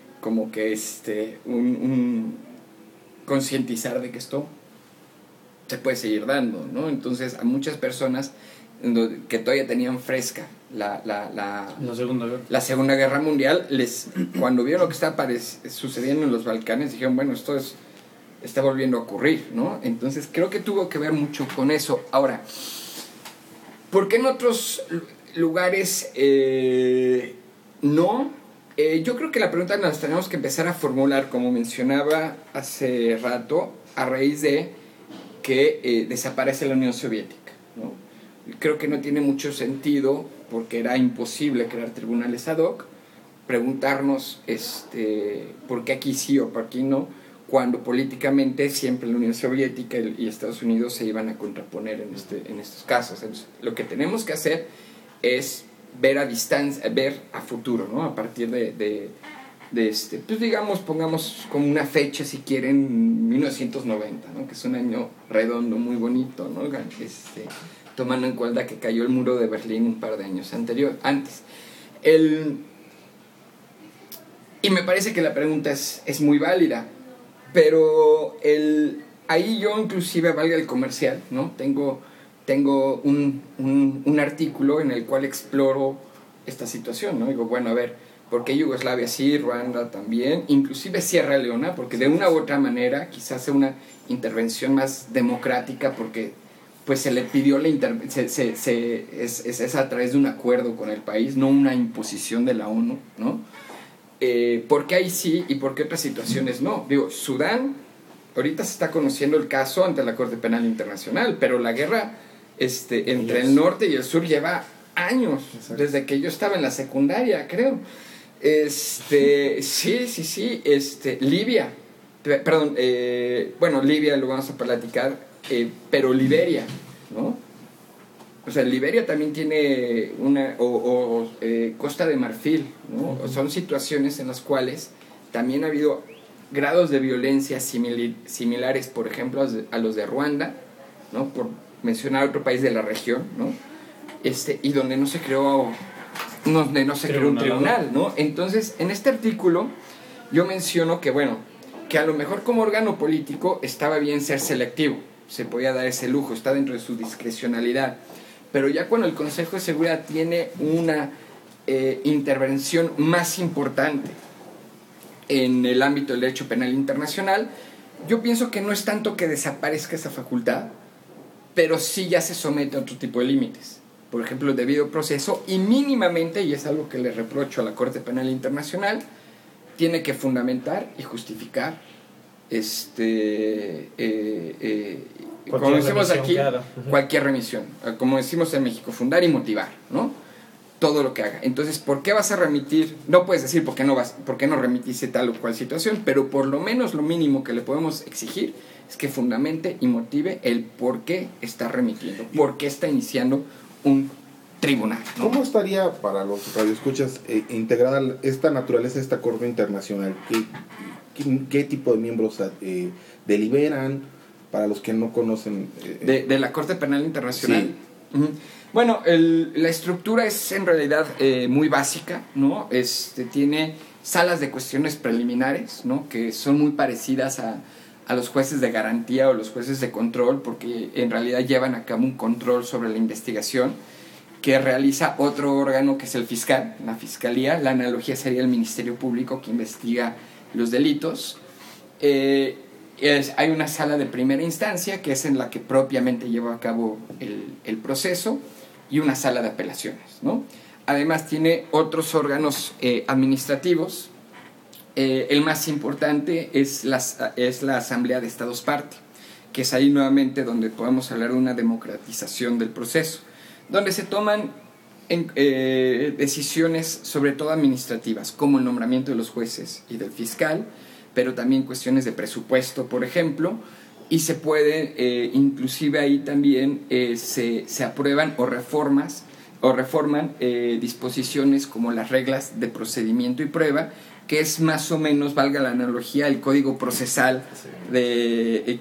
un concientizar de que esto se puede seguir dando, ¿no? Entonces a muchas personas que todavía tenían fresca la Segunda Guerra Mundial, cuando vieron lo que estaba sucediendo en los Balcanes, dijeron, bueno, esto está volviendo a ocurrir, ¿no? Entonces creo que tuvo que ver mucho con eso. Ahora, ¿por qué en otros lugares no? Yo creo que la pregunta nos tenemos que empezar a formular, como mencionaba hace rato, a raíz de que desaparece la Unión Soviética, ¿no? Creo que no tiene mucho sentido, porque era imposible crear tribunales ad hoc, preguntarnos por qué aquí sí o por aquí no, cuando políticamente siempre la Unión Soviética y Estados Unidos se iban a contraponer en estos casos. Entonces, lo que tenemos que hacer es ver a distancia, ver a futuro, ¿no? A partir pues digamos, pongamos como una fecha, si quieren, 1990, ¿no? Que es un año redondo, muy bonito, ¿no? Tomando en cuenta que cayó el muro de Berlín un par de años antes. Y me parece que la pregunta es muy válida, pero ahí yo inclusive, valga el comercial, ¿no? Tengo un artículo en el cual exploro esta situación, ¿no? Digo, bueno, a ver, ¿por qué Yugoslavia sí, Ruanda también? Inclusive Sierra Leona, porque de una u otra manera quizás sea una intervención más democrática, porque pues se le pidió la intervención, es a través de un acuerdo con el país, no una imposición de la ONU, ¿no? ¿Por qué ahí sí y por qué otras situaciones no? Digo, Sudán, ahorita se está conociendo el caso ante la Corte Penal Internacional, pero la guerra entre el norte y el sur lleva años. Exacto. Desde que yo estaba en la secundaria, creo. Sí. Libia, perdón, bueno, Libia lo vamos a platicar, pero Liberia, ¿no? O sea, Liberia también tiene Costa de Marfil, ¿no? Uh-huh. Son situaciones en las cuales también ha habido grados de violencia similares, por ejemplo, a los de Ruanda, ¿no? Por mencionar otro país de la región, ¿no? Y donde no se creó un tribunal, ¿no? Entonces, en este artículo yo menciono que, bueno, que a lo mejor como órgano político estaba bien ser selectivo, se podía dar ese lujo, está dentro de su discrecionalidad, pero ya cuando el Consejo de Seguridad tiene una intervención más importante en el ámbito del derecho penal internacional, yo pienso que no es tanto que desaparezca esa facultad, pero sí ya se somete a otro tipo de límites. Por ejemplo, el debido proceso, y mínimamente, y es algo que le reprocho a la Corte Penal Internacional, tiene que fundamentar y justificar como decimos aquí, cualquier remisión. Como decimos en México, fundar y motivar, ¿no? Todo lo que haga. Entonces, ¿por qué vas a remitir? No puedes decir por qué no remitiste tal o cual situación, pero por lo menos lo mínimo que le podemos exigir es que fundamente y motive el por qué está remitiendo, por qué está iniciando un tribunal, ¿no? ¿Cómo estaría para los radioescuchas integrada esta naturaleza de esta Corte Internacional? ¿Qué tipo de miembros deliberan? Para los que no conocen... de la Corte Penal Internacional. Sí. Uh-huh. Bueno, la estructura es en realidad muy básica, ¿no? Tiene salas de cuestiones preliminares, ¿no? Que son muy parecidas a los jueces de garantía o los jueces de control, porque en realidad llevan a cabo un control sobre la investigación que realiza otro órgano que es el fiscal, la fiscalía. La analogía sería el Ministerio Público que investiga los delitos. Hay una sala de primera instancia que es en la que propiamente lleva a cabo el proceso, y una sala de apelaciones, ¿no? Además tiene otros órganos administrativos. El más importante es la Asamblea de Estados Parte, que es ahí nuevamente donde podemos hablar de una democratización del proceso, donde se toman decisiones sobre todo administrativas, como el nombramiento de los jueces y del fiscal, pero también cuestiones de presupuesto, por ejemplo, y se puede, inclusive ahí también se aprueban o reforman disposiciones como las reglas de procedimiento y prueba, que es más o menos, valga la analogía, el código procesal de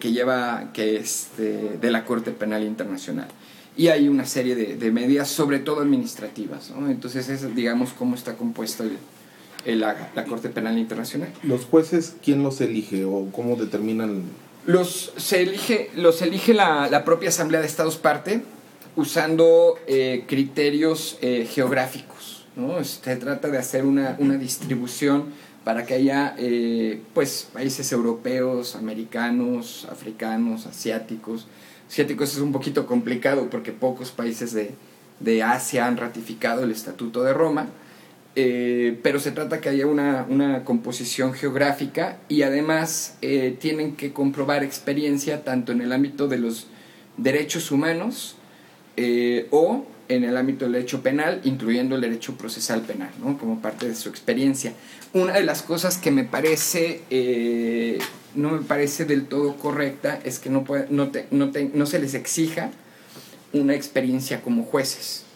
la Corte Penal Internacional. Y hay una serie de medidas, sobre todo administrativas, ¿no? Entonces es, digamos, cómo está compuesta la Corte Penal Internacional. ¿Los jueces quién los elige o cómo determinan? Los elige la propia Asamblea de Estados Parte, usando criterios geográficos, ¿no? Se trata de hacer una distribución para que haya pues países europeos, americanos, africanos, asiáticos. Asiáticos es un poquito complicado porque pocos países de Asia han ratificado el Estatuto de Roma. Pero se trata que haya una composición geográfica, y además tienen que comprobar experiencia tanto en el ámbito de los derechos humanos o en el ámbito del derecho penal, incluyendo el derecho procesal penal, ¿no? Como parte de su experiencia. Una de las cosas que me parece no me parece del todo correcta es que no se les exija una experiencia como jueces.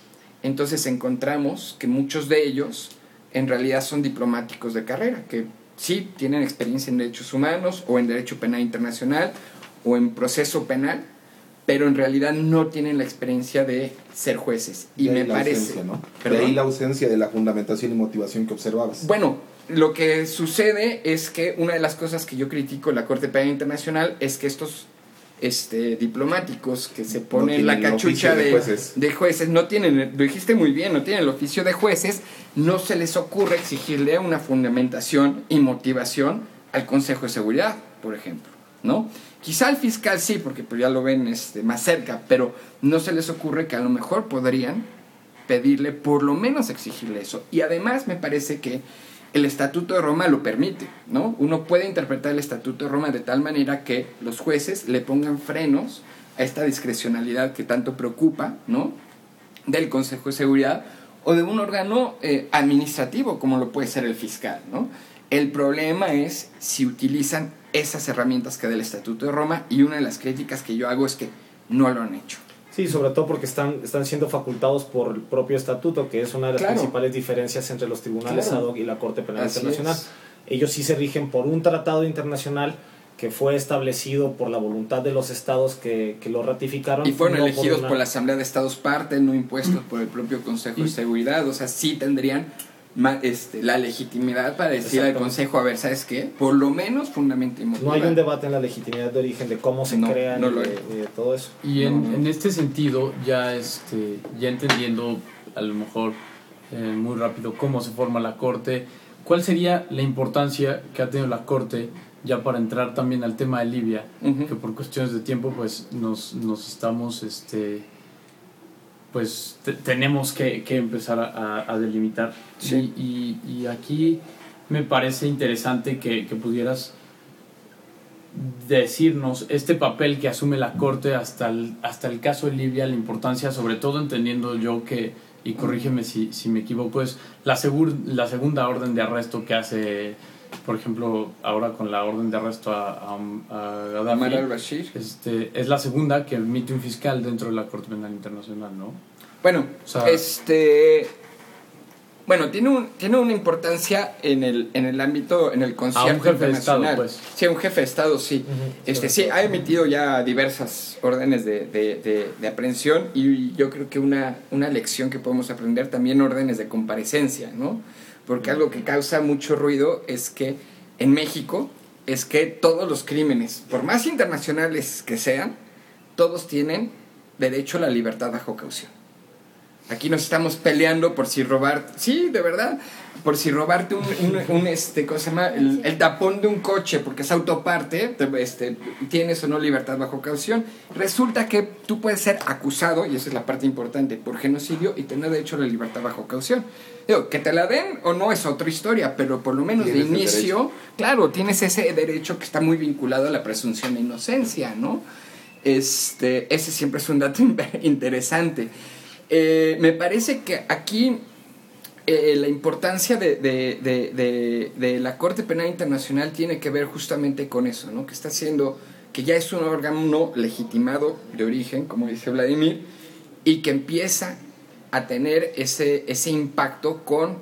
entonces encontramos que muchos de ellos en realidad son diplomáticos de carrera, que sí tienen experiencia en derechos humanos o en derecho penal internacional o en proceso penal, pero en realidad no tienen la experiencia de ser jueces. Y me parece... ¿no? De ahí la ausencia de la fundamentación y motivación que observabas. Bueno, lo que sucede es que una de las cosas que yo critico en la Corte Penal Internacional es que estos diplomáticos que se ponen la cachucha de jueces no tienen, lo dijiste muy bien, no tienen el oficio de jueces, no se les ocurre exigirle una fundamentación y motivación al Consejo de Seguridad, por ejemplo, ¿no? Quizá al fiscal sí, porque pues ya lo ven más cerca, pero no se les ocurre que a lo mejor podrían pedirle, por lo menos exigirle eso. Y además me parece que el Estatuto de Roma lo permite, ¿no? Uno puede interpretar el Estatuto de Roma de tal manera que los jueces le pongan frenos a esta discrecionalidad que tanto preocupa, ¿no? Del Consejo de Seguridad o de un órgano administrativo como lo puede ser el fiscal, ¿no? El problema es si utilizan esas herramientas que da el Estatuto de Roma, y una de las críticas que yo hago es que no lo han hecho. Sí, sobre todo porque están siendo facultados por el propio estatuto, que es una de las principales diferencias entre los tribunales ad hoc y la Corte Penal Internacional. Ellos sí se rigen por un tratado internacional que fue establecido por la voluntad de los estados que lo ratificaron. Y fueron elegidos por la Asamblea de Estados Parte, no impuestos por el propio Consejo de Seguridad. O sea, sí tendrían la legitimidad para decir al Consejo, a ver, ¿sabes qué? Por lo menos fundamento y motivar. No hay un debate en la legitimidad de origen de cómo se crean y de todo eso. Y en este sentido, ya entendiendo a lo mejor muy rápido cómo se forma la Corte, ¿cuál sería la importancia que ha tenido la Corte, ya para entrar también al tema de Libia, que por cuestiones de tiempo pues nos estamos pues tenemos que empezar a delimitar. Sí. Y aquí me parece interesante que pudieras decirnos este papel que asume la Corte hasta el caso de Libia, la importancia, sobre todo entendiendo yo que, y corrígeme si me equivoco, es la segunda orden de arresto que hace, por ejemplo, ahora con la orden de arresto a Gaddafi, Omar al-Bashir. Es la segunda que emite un fiscal dentro de la Corte Penal Internacional, ¿no? Bueno, O sea, bueno, tiene una importancia en el ámbito, en el concierto a un jefe internacional. de Estado, pues. Sí, un jefe de Estado, sí. Sí, ha emitido ya diversas órdenes de aprehensión, y yo creo que una lección que podemos aprender también, órdenes de comparecencia, ¿no? Porque algo que causa mucho ruido es que en México es que todos los crímenes, por más internacionales que sean, todos tienen derecho a la libertad bajo caución. Aquí nos estamos peleando por si robar, sí, de verdad, por si robarte ¿cómo se llama? El tapón de un coche, porque es autoparte, tienes o no libertad bajo caución. Resulta que tú puedes ser acusado, y esa es la parte importante, por genocidio y tener derecho a la libertad bajo caución. Digo, que te la den o no es otra historia, pero por lo menos de inicio, claro, tienes ese derecho que está muy vinculado a la presunción de inocencia, ¿no? Ese siempre es un dato interesante. Me parece que aquí la importancia de la Corte Penal Internacional tiene que ver justamente con eso, ¿no? Que está haciendo, que ya es un órgano legitimado de origen, como dice Vladimir, y que empieza a tener ese impacto con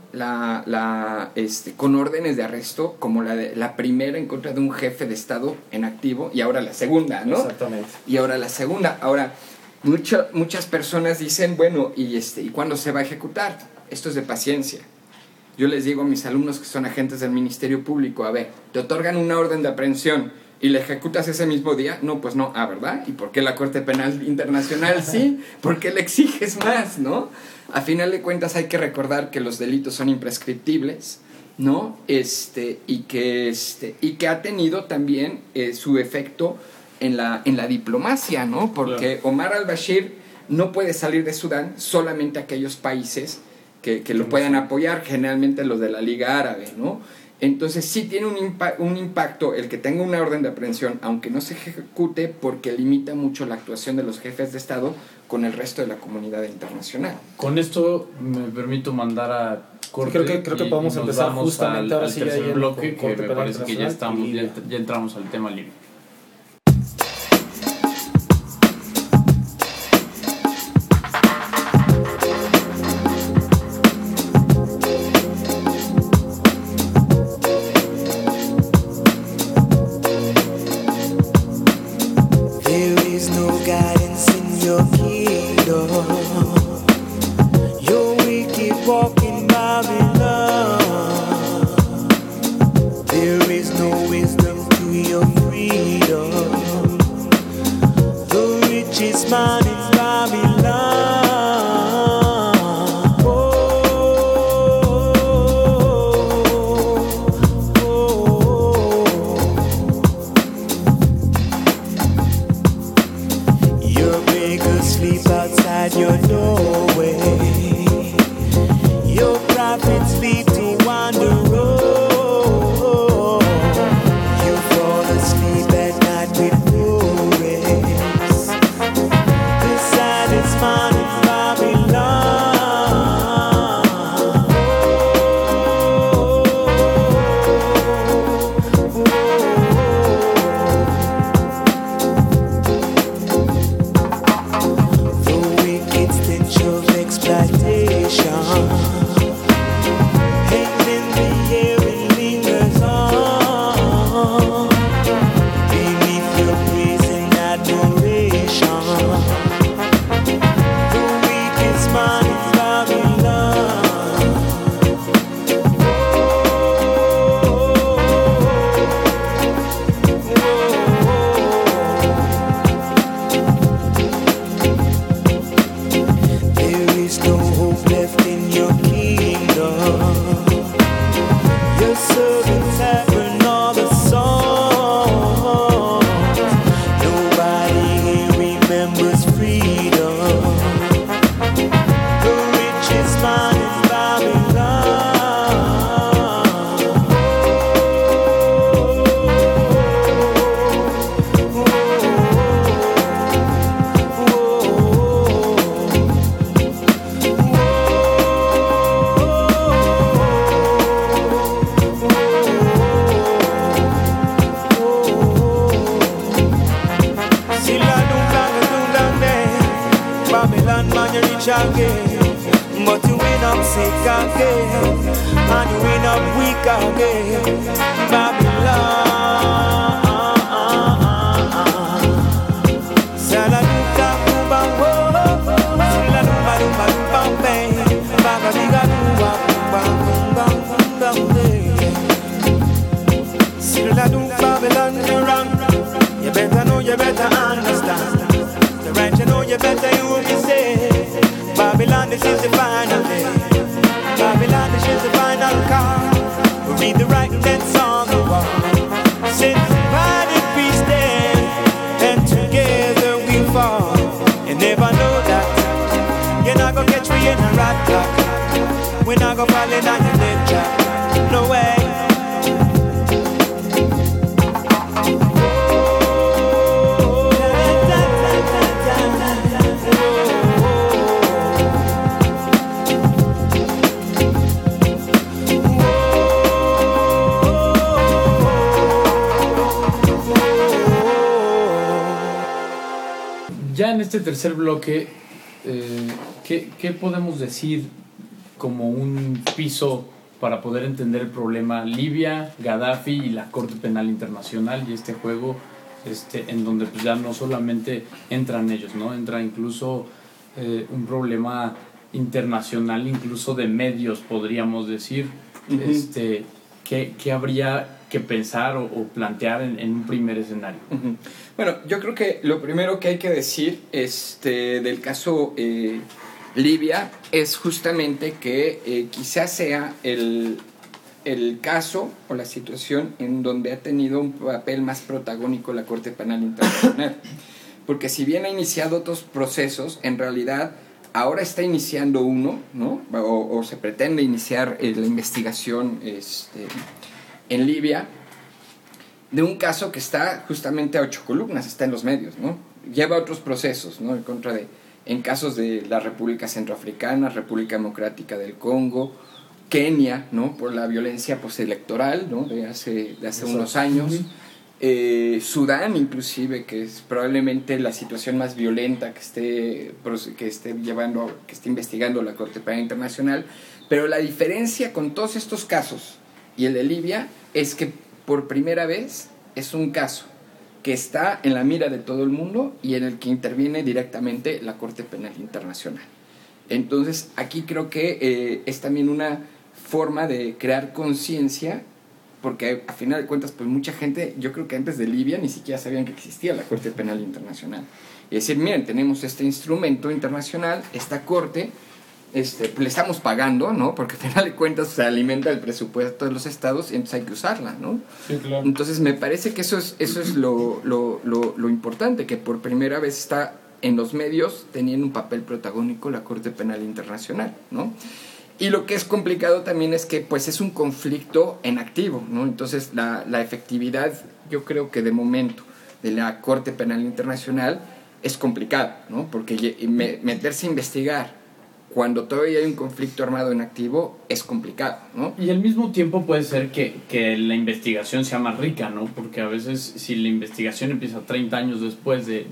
con órdenes de arresto, como la primera en contra de un jefe de Estado en activo, y ahora la segunda, ¿no? Exactamente. Y ahora la segunda. Ahora, muchas personas dicen, bueno, ¿y cuándo se va a ejecutar? Esto es de paciencia. Yo les digo a mis alumnos que son agentes del Ministerio Público, a ver, te otorgan una orden de aprehensión y la ejecutas ese mismo día. No, pues no. ¿Verdad? ¿Y por qué la Corte Penal Internacional sí? ¿Por qué le exiges más, no? A final de cuentas hay que recordar que los delitos son imprescriptibles, ¿no? Y que ha tenido también su efecto en la diplomacia, ¿no? Porque Omar al-Bashir no puede salir de Sudán, solamente aquellos países que lo puedan apoyar, generalmente los de la Liga Árabe, ¿no? Entonces sí tiene un impacto el que tenga una orden de aprehensión, aunque no se ejecute, porque limita mucho la actuación de los jefes de Estado con el resto de la comunidad internacional. Con esto me permito mandar a corte. Creo que podemos empezar justamente ahora sí al ya tercer bloque, que Corte me Penal parece que Internacional ya entramos al tema libre. The servants having all the songs. Nobody here remembers freedom. The richest man in Babylon. Babylon man, you rich again, but you end up sick again, and you end up weak again. Babylon, Saladuka kubango, Siladuka duka dubambe, Bagadiga duba kubango, Siladuka Babylon, you're wrong. You better know, you better understand. Right, you know you better you me say Babylon, this is the final day. Babylon, this is the final call. We read the writings on the wall. Since divided we stand, and together we fall. You never know that you're not gonna catch me in a rat clock. We're not gonna fall in on your dead trap. No way. Ya en este tercer bloque, ¿qué podemos decir como un piso para poder entender el problema Libia, Gaddafi y la Corte Penal Internacional y este juego en donde pues ya no solamente entran ellos, ¿no? Entra incluso un problema internacional, incluso de medios, podríamos decir. Uh-huh. ¿Qué habría que pensar o plantear en un primer escenario? Uh-huh. Bueno, yo creo que lo primero que hay que decir del caso Libia es justamente que quizás sea el caso o la situación en donde ha tenido un papel más protagónico la Corte Penal Internacional. Porque si bien ha iniciado otros procesos, en realidad ahora está iniciando uno, ¿no? O se pretende iniciar la investigación en Libia de un caso que está justamente a 8 columnas, está en los medios, ¿no? Lleva otros procesos, ¿no? En casos de la República Centroafricana, República Democrática del Congo, Kenia, ¿no? Por la violencia postelectoral, ¿no? de hace unos años. Sudán, inclusive, que es probablemente la situación más violenta que esté investigando la Corte Penal Internacional. Pero la diferencia con todos estos casos y el de Libia es que por primera vez es un caso que está en la mira de todo el mundo y en el que interviene directamente la Corte Penal Internacional. Entonces, aquí creo que es también una forma de crear conciencia, porque a final de cuentas, pues mucha gente, yo creo que antes de Libia ni siquiera sabían que existía la Corte Penal Internacional. Y decir, miren, tenemos este instrumento internacional, esta corte, le estamos pagando, ¿no? Porque al final de cuentas se alimenta el presupuesto de los estados y entonces hay que usarla, ¿no? Sí, claro. Entonces me parece que eso es lo importante, que por primera vez está en los medios teniendo un papel protagónico la Corte Penal Internacional, ¿no? Y lo que es complicado también es que pues es un conflicto en activo, ¿no? Entonces la efectividad, yo creo que de momento, de la Corte Penal Internacional es complicada, ¿no? Porque meterse a investigar cuando todavía hay un conflicto armado en activo es complicado, ¿no? Y al mismo tiempo puede ser que la investigación sea más rica, ¿no? Porque a veces si la investigación empieza 30 años después de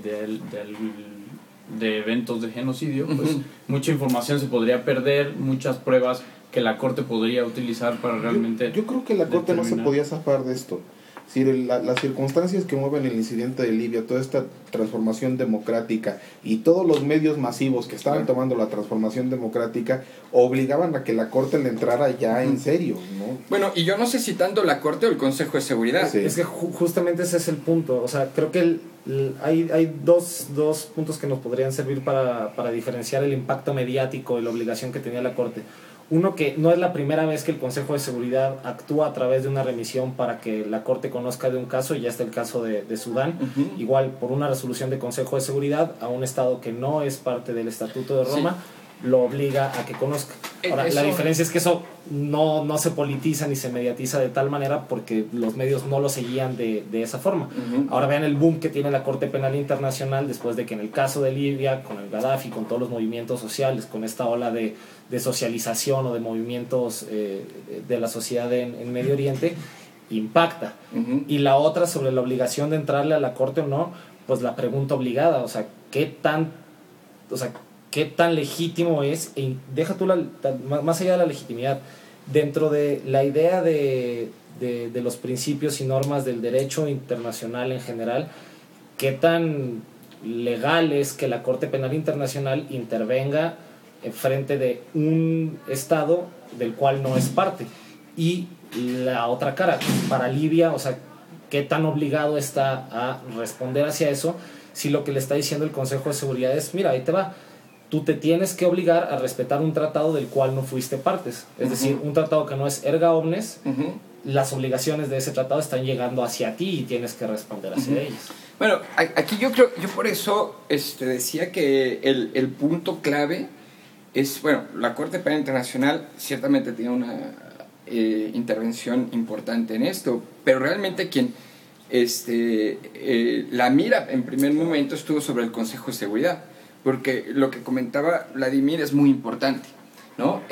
eventos de genocidio, pues mucha información se podría perder, muchas pruebas que la Corte podría utilizar para realmente... Yo creo que la Corte no se podía zafar de esto. Si las circunstancias que mueven el incidente de Libia, toda esta transformación democrática y todos los medios masivos que estaban tomando la transformación democrática obligaban a que la Corte le entrara ya en serio, ¿no? Bueno, y yo no sé si tanto la Corte o el Consejo de Seguridad. Sí. Es que justamente ese es el punto. O sea, creo que hay dos puntos que nos podrían servir para diferenciar el impacto mediático y la obligación que tenía la Corte. Uno, que no es la primera vez que el Consejo de Seguridad actúa a través de una remisión para que la Corte conozca de un caso, y ya está el caso de Sudán, igual por una resolución de Consejo de Seguridad a un Estado que no es parte del Estatuto de Roma, lo obliga a que conozca. Ahora, la diferencia es que eso no se politiza ni se mediatiza de tal manera porque los medios no lo seguían de esa forma. Ahora vean el boom que tiene la Corte Penal Internacional después de que en el caso de Libia, con el Gaddafi, con todos los movimientos sociales, con esta ola de socialización o de movimientos de la sociedad en Medio Oriente, impacta. Y la otra, sobre la obligación de entrarle a la Corte o no, pues la pregunta obligada, o sea, ¿qué tan legítimo es? Y deja tú más allá de la legitimidad, dentro de la idea de los principios y normas del derecho internacional en general, ¿qué tan legal es que la Corte Penal Internacional intervenga en frente de un Estado del cual no es parte? Y la otra cara, para Libia, o sea, ¿qué tan obligado está a responder hacia eso si lo que le está diciendo el Consejo de Seguridad es, mira, ahí te va, tú te tienes que obligar a respetar un tratado del cual no fuiste partes? Es decir, un tratado que no es erga omnes, las obligaciones de ese tratado están llegando hacia ti y tienes que responder hacia ellas. Bueno, aquí yo por eso decía que el punto clave es, bueno, la Corte Penal Internacional ciertamente tiene una intervención importante en esto, pero realmente quien la mira en primer momento estuvo sobre el Consejo de Seguridad, porque lo que comentaba Vladimir es muy importante, ¿no?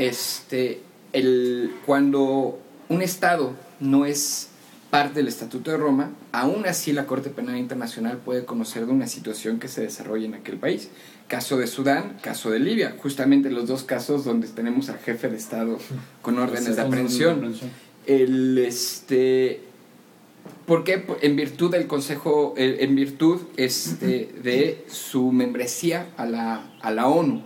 Cuando un Estado no es parte del Estatuto de Roma, aún así la Corte Penal Internacional puede conocer de una situación que se desarrolla en aquel país. Caso de Sudán, caso de Libia, justamente los dos casos donde tenemos al jefe de Estado con órdenes de aprehensión. ¿Por qué? En virtud del Consejo, en virtud de su membresía a la ONU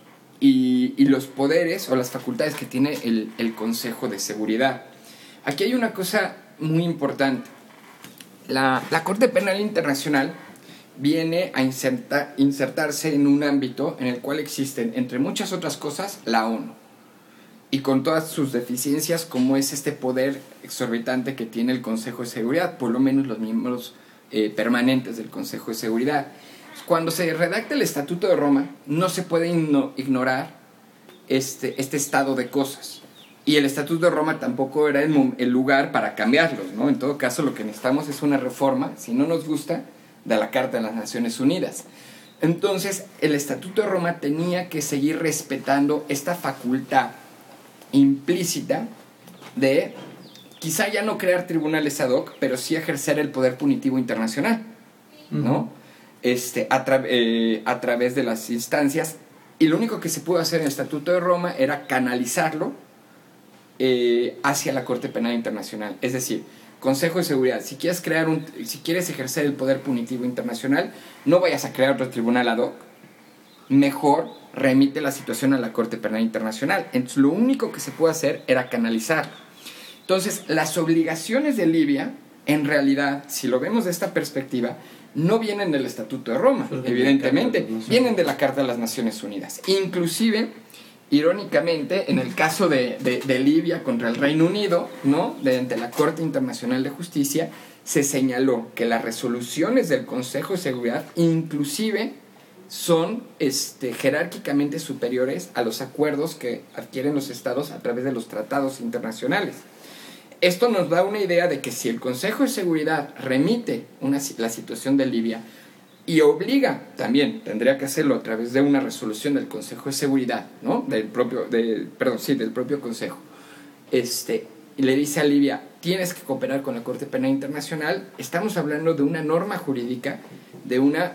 y los poderes o las facultades que tiene el Consejo de Seguridad. Aquí hay una cosa muy importante. La Corte Penal Internacional viene a insertarse en un ámbito en el cual existen, entre muchas otras cosas, la ONU, y con todas sus deficiencias, como es este poder exorbitante que tiene el Consejo de Seguridad, por lo menos los miembros permanentes del Consejo de Seguridad. Cuando se redacta el Estatuto de Roma, no se puede ignorar este estado de cosas. Y el Estatuto de Roma tampoco era el lugar para cambiarlos, ¿no? En todo caso, lo que necesitamos es una reforma, si no nos gusta, de la Carta de las Naciones Unidas. Entonces, el Estatuto de Roma tenía que seguir respetando esta facultad implícita de quizá ya no crear tribunales ad hoc, pero sí ejercer el poder punitivo internacional, ¿no? A través de las instancias, y lo único que se pudo hacer en el Estatuto de Roma era canalizarlo hacia la Corte Penal Internacional. Es decir, Consejo de Seguridad, si quieres ejercer el poder punitivo internacional, no vayas a crear otro tribunal ad hoc, mejor remite la situación a la Corte Penal Internacional. Entonces, lo único que se puede hacer era canalizar. Entonces, las obligaciones de Libia, en realidad, si lo vemos de esta perspectiva, no vienen del Estatuto de Roma, evidentemente, vienen de la Carta de las Naciones Unidas. Inclusive, irónicamente, en el caso de Libia contra el Reino Unido, ¿no? Ante la Corte Internacional de Justicia, se señaló que las resoluciones del Consejo de Seguridad inclusive son jerárquicamente superiores a los acuerdos que adquieren los estados a través de los tratados internacionales. Esto nos da una idea de que si el Consejo de Seguridad remite la situación de Libia y obliga, también tendría que hacerlo a través de una resolución del Consejo de Seguridad, ¿no? del propio Consejo, y le dice a Libia, tienes que cooperar con la Corte Penal Internacional, estamos hablando de una norma jurídica, de una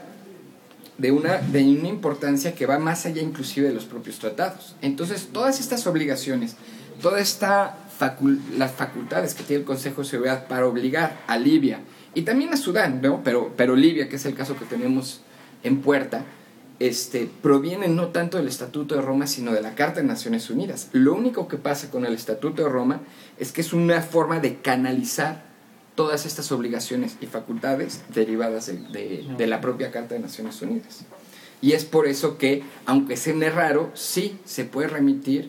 importancia que va más allá inclusive de los propios tratados. Entonces, todas estas obligaciones, las facultades que tiene el Consejo de Seguridad para obligar a Libia y también a Sudán, ¿no? pero Libia, que es el caso que tenemos en puerta, provienen no tanto del Estatuto de Roma, sino de la Carta de Naciones Unidas. Lo único que pasa con el Estatuto de Roma es que es una forma de canalizar todas estas obligaciones y facultades derivadas de la propia Carta de Naciones Unidas. Y es por eso que, aunque suene raro, sí se puede remitir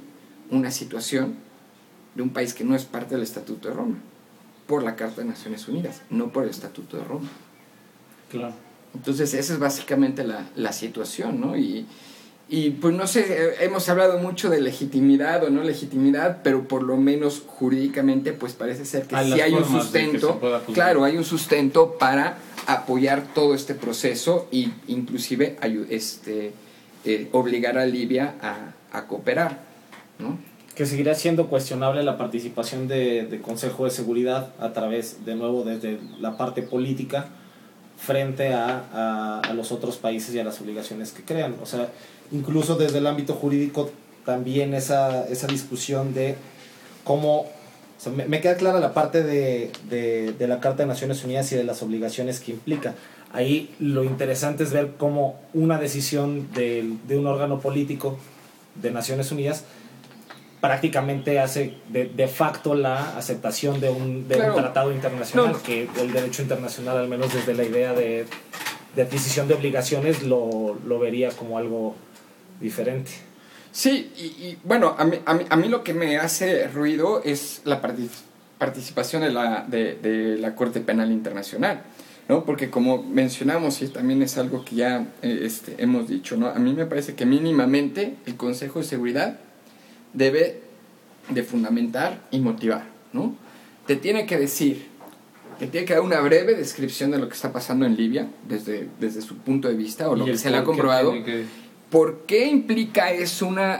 una situación de un país que no es parte del Estatuto de Roma, por la Carta de Naciones Unidas, no por el Estatuto de Roma. Claro. Entonces esa es básicamente la situación, ¿no? Y pues no sé, hemos hablado mucho de legitimidad o no legitimidad, pero por lo menos jurídicamente pues parece ser que sí hay un sustento, claro, hay un sustento para apoyar todo este proceso e inclusive obligar a Libia a cooperar, ¿no? Que seguirá siendo cuestionable la participación de Consejo de Seguridad a través, de nuevo, desde la parte política frente a los otros países y a las obligaciones que crean. O sea, incluso desde el ámbito jurídico también esa discusión de cómo... O sea, me queda clara la parte de la Carta de Naciones Unidas y de las obligaciones que implica. Ahí lo interesante es ver cómo una decisión de un órgano político de Naciones Unidas prácticamente hace de facto la aceptación de un tratado internacional, que el derecho internacional, al menos desde la idea de adquisición de obligaciones, lo vería como algo diferente. Sí, y bueno, a mí lo que me hace ruido es la participación de la Corte Penal Internacional, ¿no? Porque como mencionamos, y también es algo que ya hemos dicho, ¿no? A mí me parece que mínimamente el Consejo de Seguridad debe de fundamentar y motivar, ¿no? Te tiene que decir, te tiene que dar una breve descripción de lo que está pasando en Libia desde su punto de vista o lo que se le ha comprobado. ¿Por qué implica eso una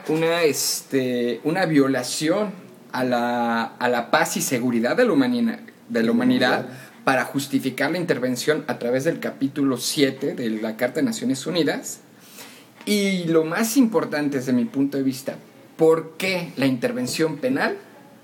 violación a la paz y seguridad de la humanidad para justificar la intervención a través del capítulo 7 de la Carta de Naciones Unidas? Y lo más importante desde mi punto de vista, ¿por qué la intervención penal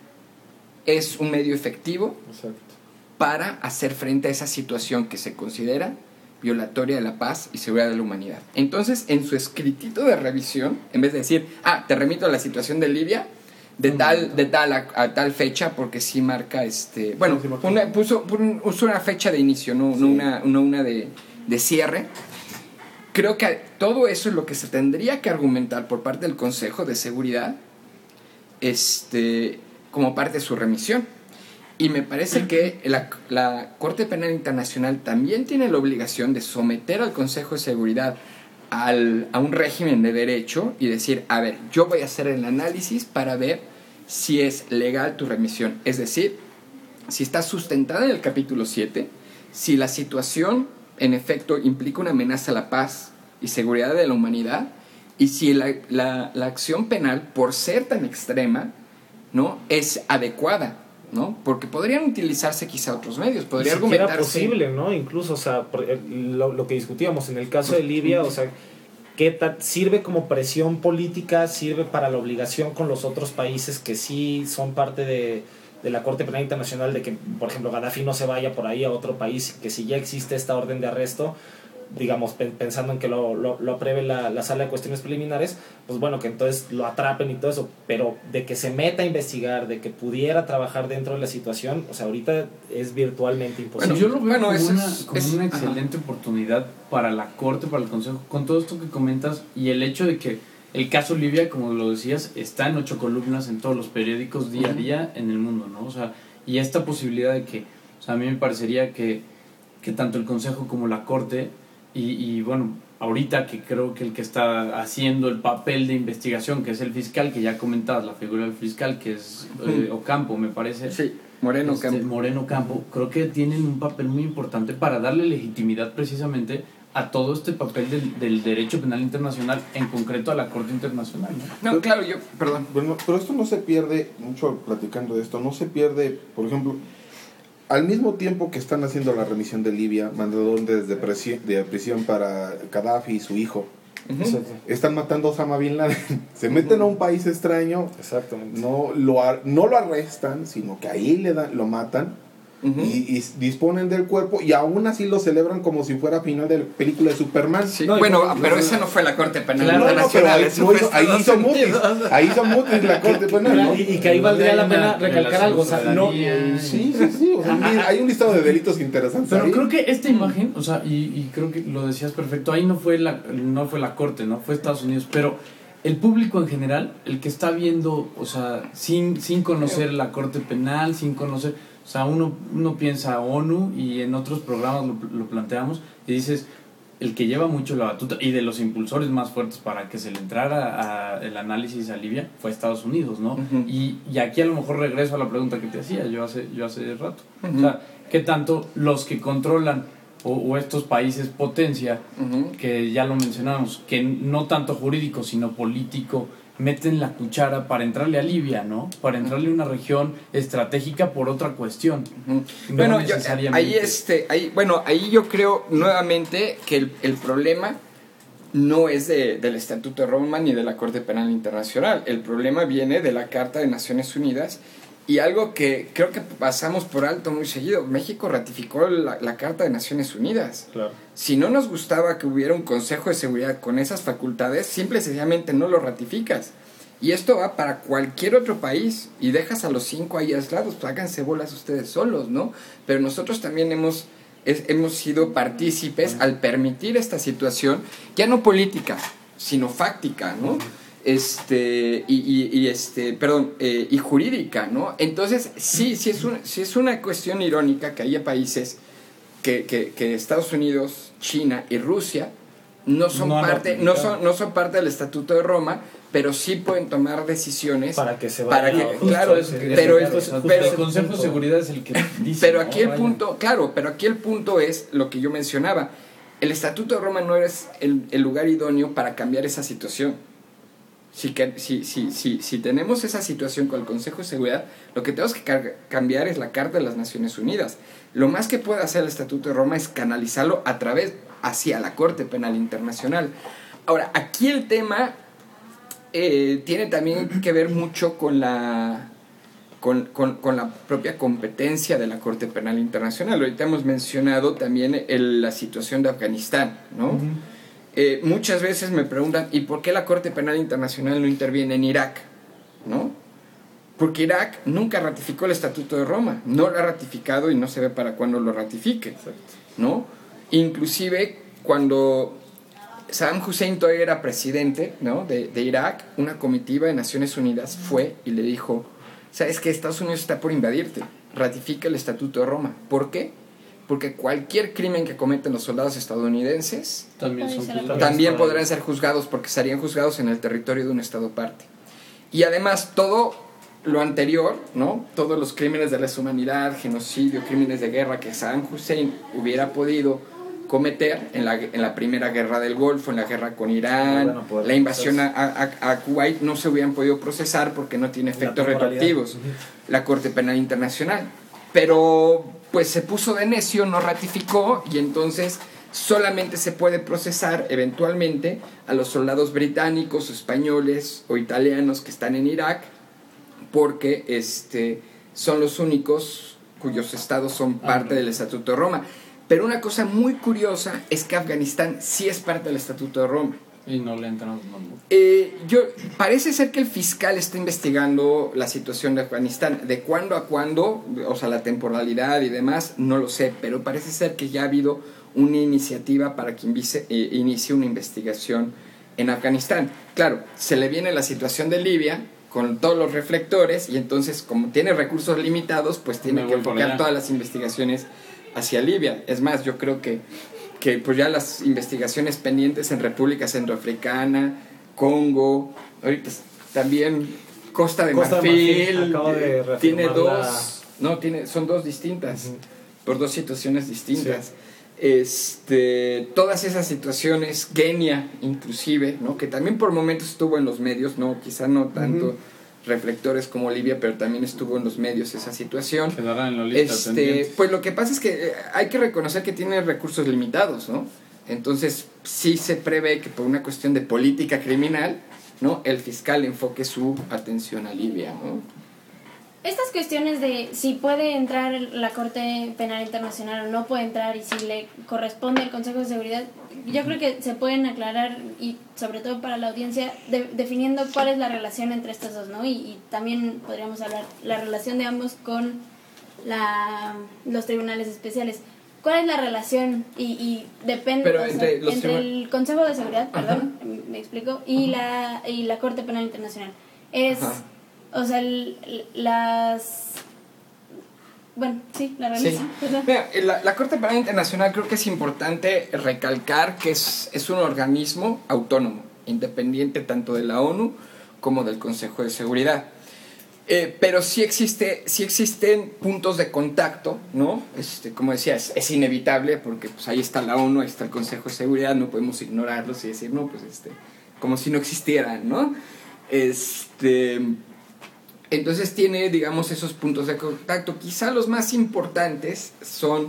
es un medio efectivo para hacer frente a esa situación que se considera violatoria de la paz y seguridad de la humanidad? Entonces, en su escritito de revisión, en vez de decir, te remito a la situación de Libia, de tal a tal fecha, porque sí marca, puso una fecha de inicio, no una de cierre. Creo que todo eso es lo que se tendría que argumentar por parte del Consejo de Seguridad como parte de su remisión. Y me parece que la Corte Penal Internacional también tiene la obligación de someter al Consejo de Seguridad a un régimen de derecho y decir, a ver, yo voy a hacer el análisis para ver si es legal tu remisión. Es decir, si está sustentada en el capítulo 7, si la situación en efecto implica una amenaza a la paz y seguridad de la humanidad, y si la acción penal, por ser tan extrema, ¿no?, es adecuada, ¿no? Porque podrían utilizarse quizá otros medios, podría argumentarse... Era posible, ¿no? Incluso, o sea, lo que discutíamos en el caso de Libia, o sea, ¿qué sirve como presión política? ¿Sirve para la obligación con los otros países que sí son parte de la Corte Penal Internacional, de que, por ejemplo, Gaddafi no se vaya por ahí a otro país, que si ya existe esta orden de arresto, digamos, pensando en que lo apruebe la Sala de Cuestiones Preliminares, pues bueno, que entonces lo atrapen y todo eso, pero de que se meta a investigar, de que pudiera trabajar dentro de la situación, o sea, ahorita es virtualmente imposible. Bueno, yo lo veo como una excelente oportunidad para la Corte, para el Consejo, con todo esto que comentas, y el hecho de que el caso Libia, como lo decías, está en 8 columnas en todos los periódicos día a día en el mundo, ¿no? O sea, y esta posibilidad de que, o sea, a mí me parecería que tanto el Consejo como la Corte, y bueno, ahorita que creo que el que está haciendo el papel de investigación, que es el fiscal, que ya comentabas, la figura del fiscal, que es Ocampo, me parece. Sí, Moreno Campo, creo que tienen un papel muy importante para darle legitimidad precisamente a todo este papel del derecho penal internacional, en concreto a la Corte Internacional, ¿no? No, claro, perdón. Bueno, pero esto no se pierde, mucho platicando de esto, no se pierde, por ejemplo, al mismo tiempo que están haciendo la remisión de Libia, mandando de prisión para Gaddafi y su hijo, están matando a Osama Bin Laden. Se meten a un país extraño, exactamente, no lo arrestan, sino que ahí lo matan. Y disponen del cuerpo y aún así lo celebran como si fuera final de la película de Superman. Sí, pero esa no fue la Corte Penal Internacional. Ahí hizo mutis la Corte Penal. Y que ahí valdría la pena recalcar algo. O sea, no, sí. O sea, hay un listado de delitos interesantes. Pero ahí. creo que esta imagen, o sea, y creo que lo decías perfecto, ahí no fue la Corte, no fue Estados Unidos, pero el público en general, el que está viendo, o sea, sin conocer la Corte Penal, sin conocer, o sea, uno piensa ONU y en otros programas lo planteamos y dices, el que lleva mucho la batuta y de los impulsores más fuertes para que se le entrara el análisis a Libia fue Estados Unidos, ¿no? Uh-huh. Y aquí a lo mejor regreso a la pregunta que te hacía yo hace rato. Uh-huh. O sea, ¿qué tanto los que controlan o estos países potencia, uh-huh, que ya lo mencionamos, que no tanto jurídico sino político, meten la cuchara para entrarle a Libia, ¿no? Para entrarle a una región estratégica por otra cuestión. Uh-huh. No bueno, necesariamente. Ahí yo creo nuevamente que el problema no es del Estatuto de Roma ni de la Corte Penal Internacional. El problema viene de la Carta de Naciones Unidas. Y algo que creo que pasamos por alto muy seguido, México ratificó la Carta de Naciones Unidas. Claro. Si no nos gustaba que hubiera un Consejo de Seguridad con esas facultades, simple y sencillamente no lo ratificas. Y esto va para cualquier otro país y dejas a los 5 ahí aislados, pues háganse bolas ustedes solos, ¿no? Pero nosotros también hemos sido partícipes al permitir esta situación, ya no política, sino fáctica, ¿no? Y jurídica, ¿no? Entonces, sí es una cuestión irónica que haya países que Estados Unidos, China y Rusia no son parte del Estatuto de Roma, pero sí pueden tomar decisiones para que se vaya. Claro, pero el Consejo de Seguridad es el que dice. Pero aquí el punto es lo que yo mencionaba. El Estatuto de Roma no es el lugar idóneo para cambiar esa situación. Si tenemos esa situación con el Consejo de Seguridad, lo que tenemos que cambiar es la Carta de las Naciones Unidas. Lo más que puede hacer el Estatuto de Roma es canalizarlo hacia la Corte Penal Internacional. Ahora, aquí el tema tiene también que ver mucho con la propia competencia de la Corte Penal Internacional. Ahorita hemos mencionado también la situación de Afganistán, ¿no? Uh-huh. Muchas veces me preguntan, ¿y por qué la Corte Penal Internacional no interviene en Irak? ¿No? Porque Irak nunca ratificó el Estatuto de Roma, no lo ha ratificado y no se ve para cuándo lo ratifique, ¿no? Inclusive cuando Saddam Hussein todavía era presidente, ¿no? de Irak, una comitiva de Naciones Unidas fue y le dijo, ¿sabes qué? Estados Unidos está por invadirte, ratifica el Estatuto de Roma. ¿Por qué? Porque cualquier crimen que cometen los soldados estadounidenses también podrán ser juzgados, porque serían juzgados en el territorio de un estado parte. Y además todo lo anterior, ¿no? Todos los crímenes de lesa humanidad, genocidio, crímenes de guerra que Saddam Hussein hubiera podido cometer en la primera guerra del Golfo, en la guerra con Irán, la invasión a Kuwait, no se hubieran podido procesar porque no tiene efectos retroactivos. La Corte Penal Internacional. Pero pues se puso de necio, no ratificó, y entonces solamente se puede procesar eventualmente a los soldados británicos, españoles o italianos que están en Irak, porque son los únicos cuyos estados son parte del Estatuto de Roma. Pero una cosa muy curiosa es que Afganistán sí es parte del Estatuto de Roma. Y no le entran parece ser que el fiscal está investigando la situación de Afganistán. De cuándo a cuándo, o sea, la temporalidad y demás, no lo sé, pero parece ser que ya ha habido una iniciativa para que inicie una investigación en Afganistán. Claro, se le viene la situación de Libia con todos los reflectores, y entonces, como tiene recursos limitados, pues tiene que enfocar todas las investigaciones hacia Libia. Es más, yo creo que pues ya las investigaciones pendientes en República Centroafricana, Congo, ahorita también Costa de Marfil, tiene son dos distintas, uh-huh, por dos situaciones distintas. Sí. Todas esas situaciones, Kenia inclusive, ¿no? Que también por momentos estuvo en los medios, no, quizá no tanto, uh-huh, reflectores como Libia, pero también estuvo en los medios esa situación. Quedará en la lista pues lo que pasa es que hay que reconocer que tiene recursos limitados, ¿no? Entonces sí se prevé que por una cuestión de política criminal, ¿no?, el fiscal enfoque su atención a Libia, ¿no? Estas cuestiones de si puede entrar la Corte Penal Internacional o no puede entrar, y si le corresponde al Consejo de Seguridad, yo creo que se pueden aclarar, y sobre todo para la audiencia, definiendo cuál es la relación entre estos dos, ¿no? Y también podríamos hablar la relación de ambos con los tribunales especiales. ¿Cuál es la relación? Y depende, pero entre el Consejo de Seguridad, perdón, ¿me explico? Y la Corte Penal Internacional. Es, Ajá. o sea, las... Bueno, sí, la realiza. Sí. Mira, la Corte Penal Internacional creo que es importante recalcar que es un organismo autónomo, independiente tanto de la ONU como del Consejo de Seguridad. Pero sí existen puntos de contacto, ¿no? Como decía, es inevitable porque pues, ahí está la ONU, ahí está el Consejo de Seguridad, no podemos ignorarlos y decir, no, pues como si no existieran, ¿no? Entonces tiene, digamos, esos puntos de contacto. Quizá los más importantes son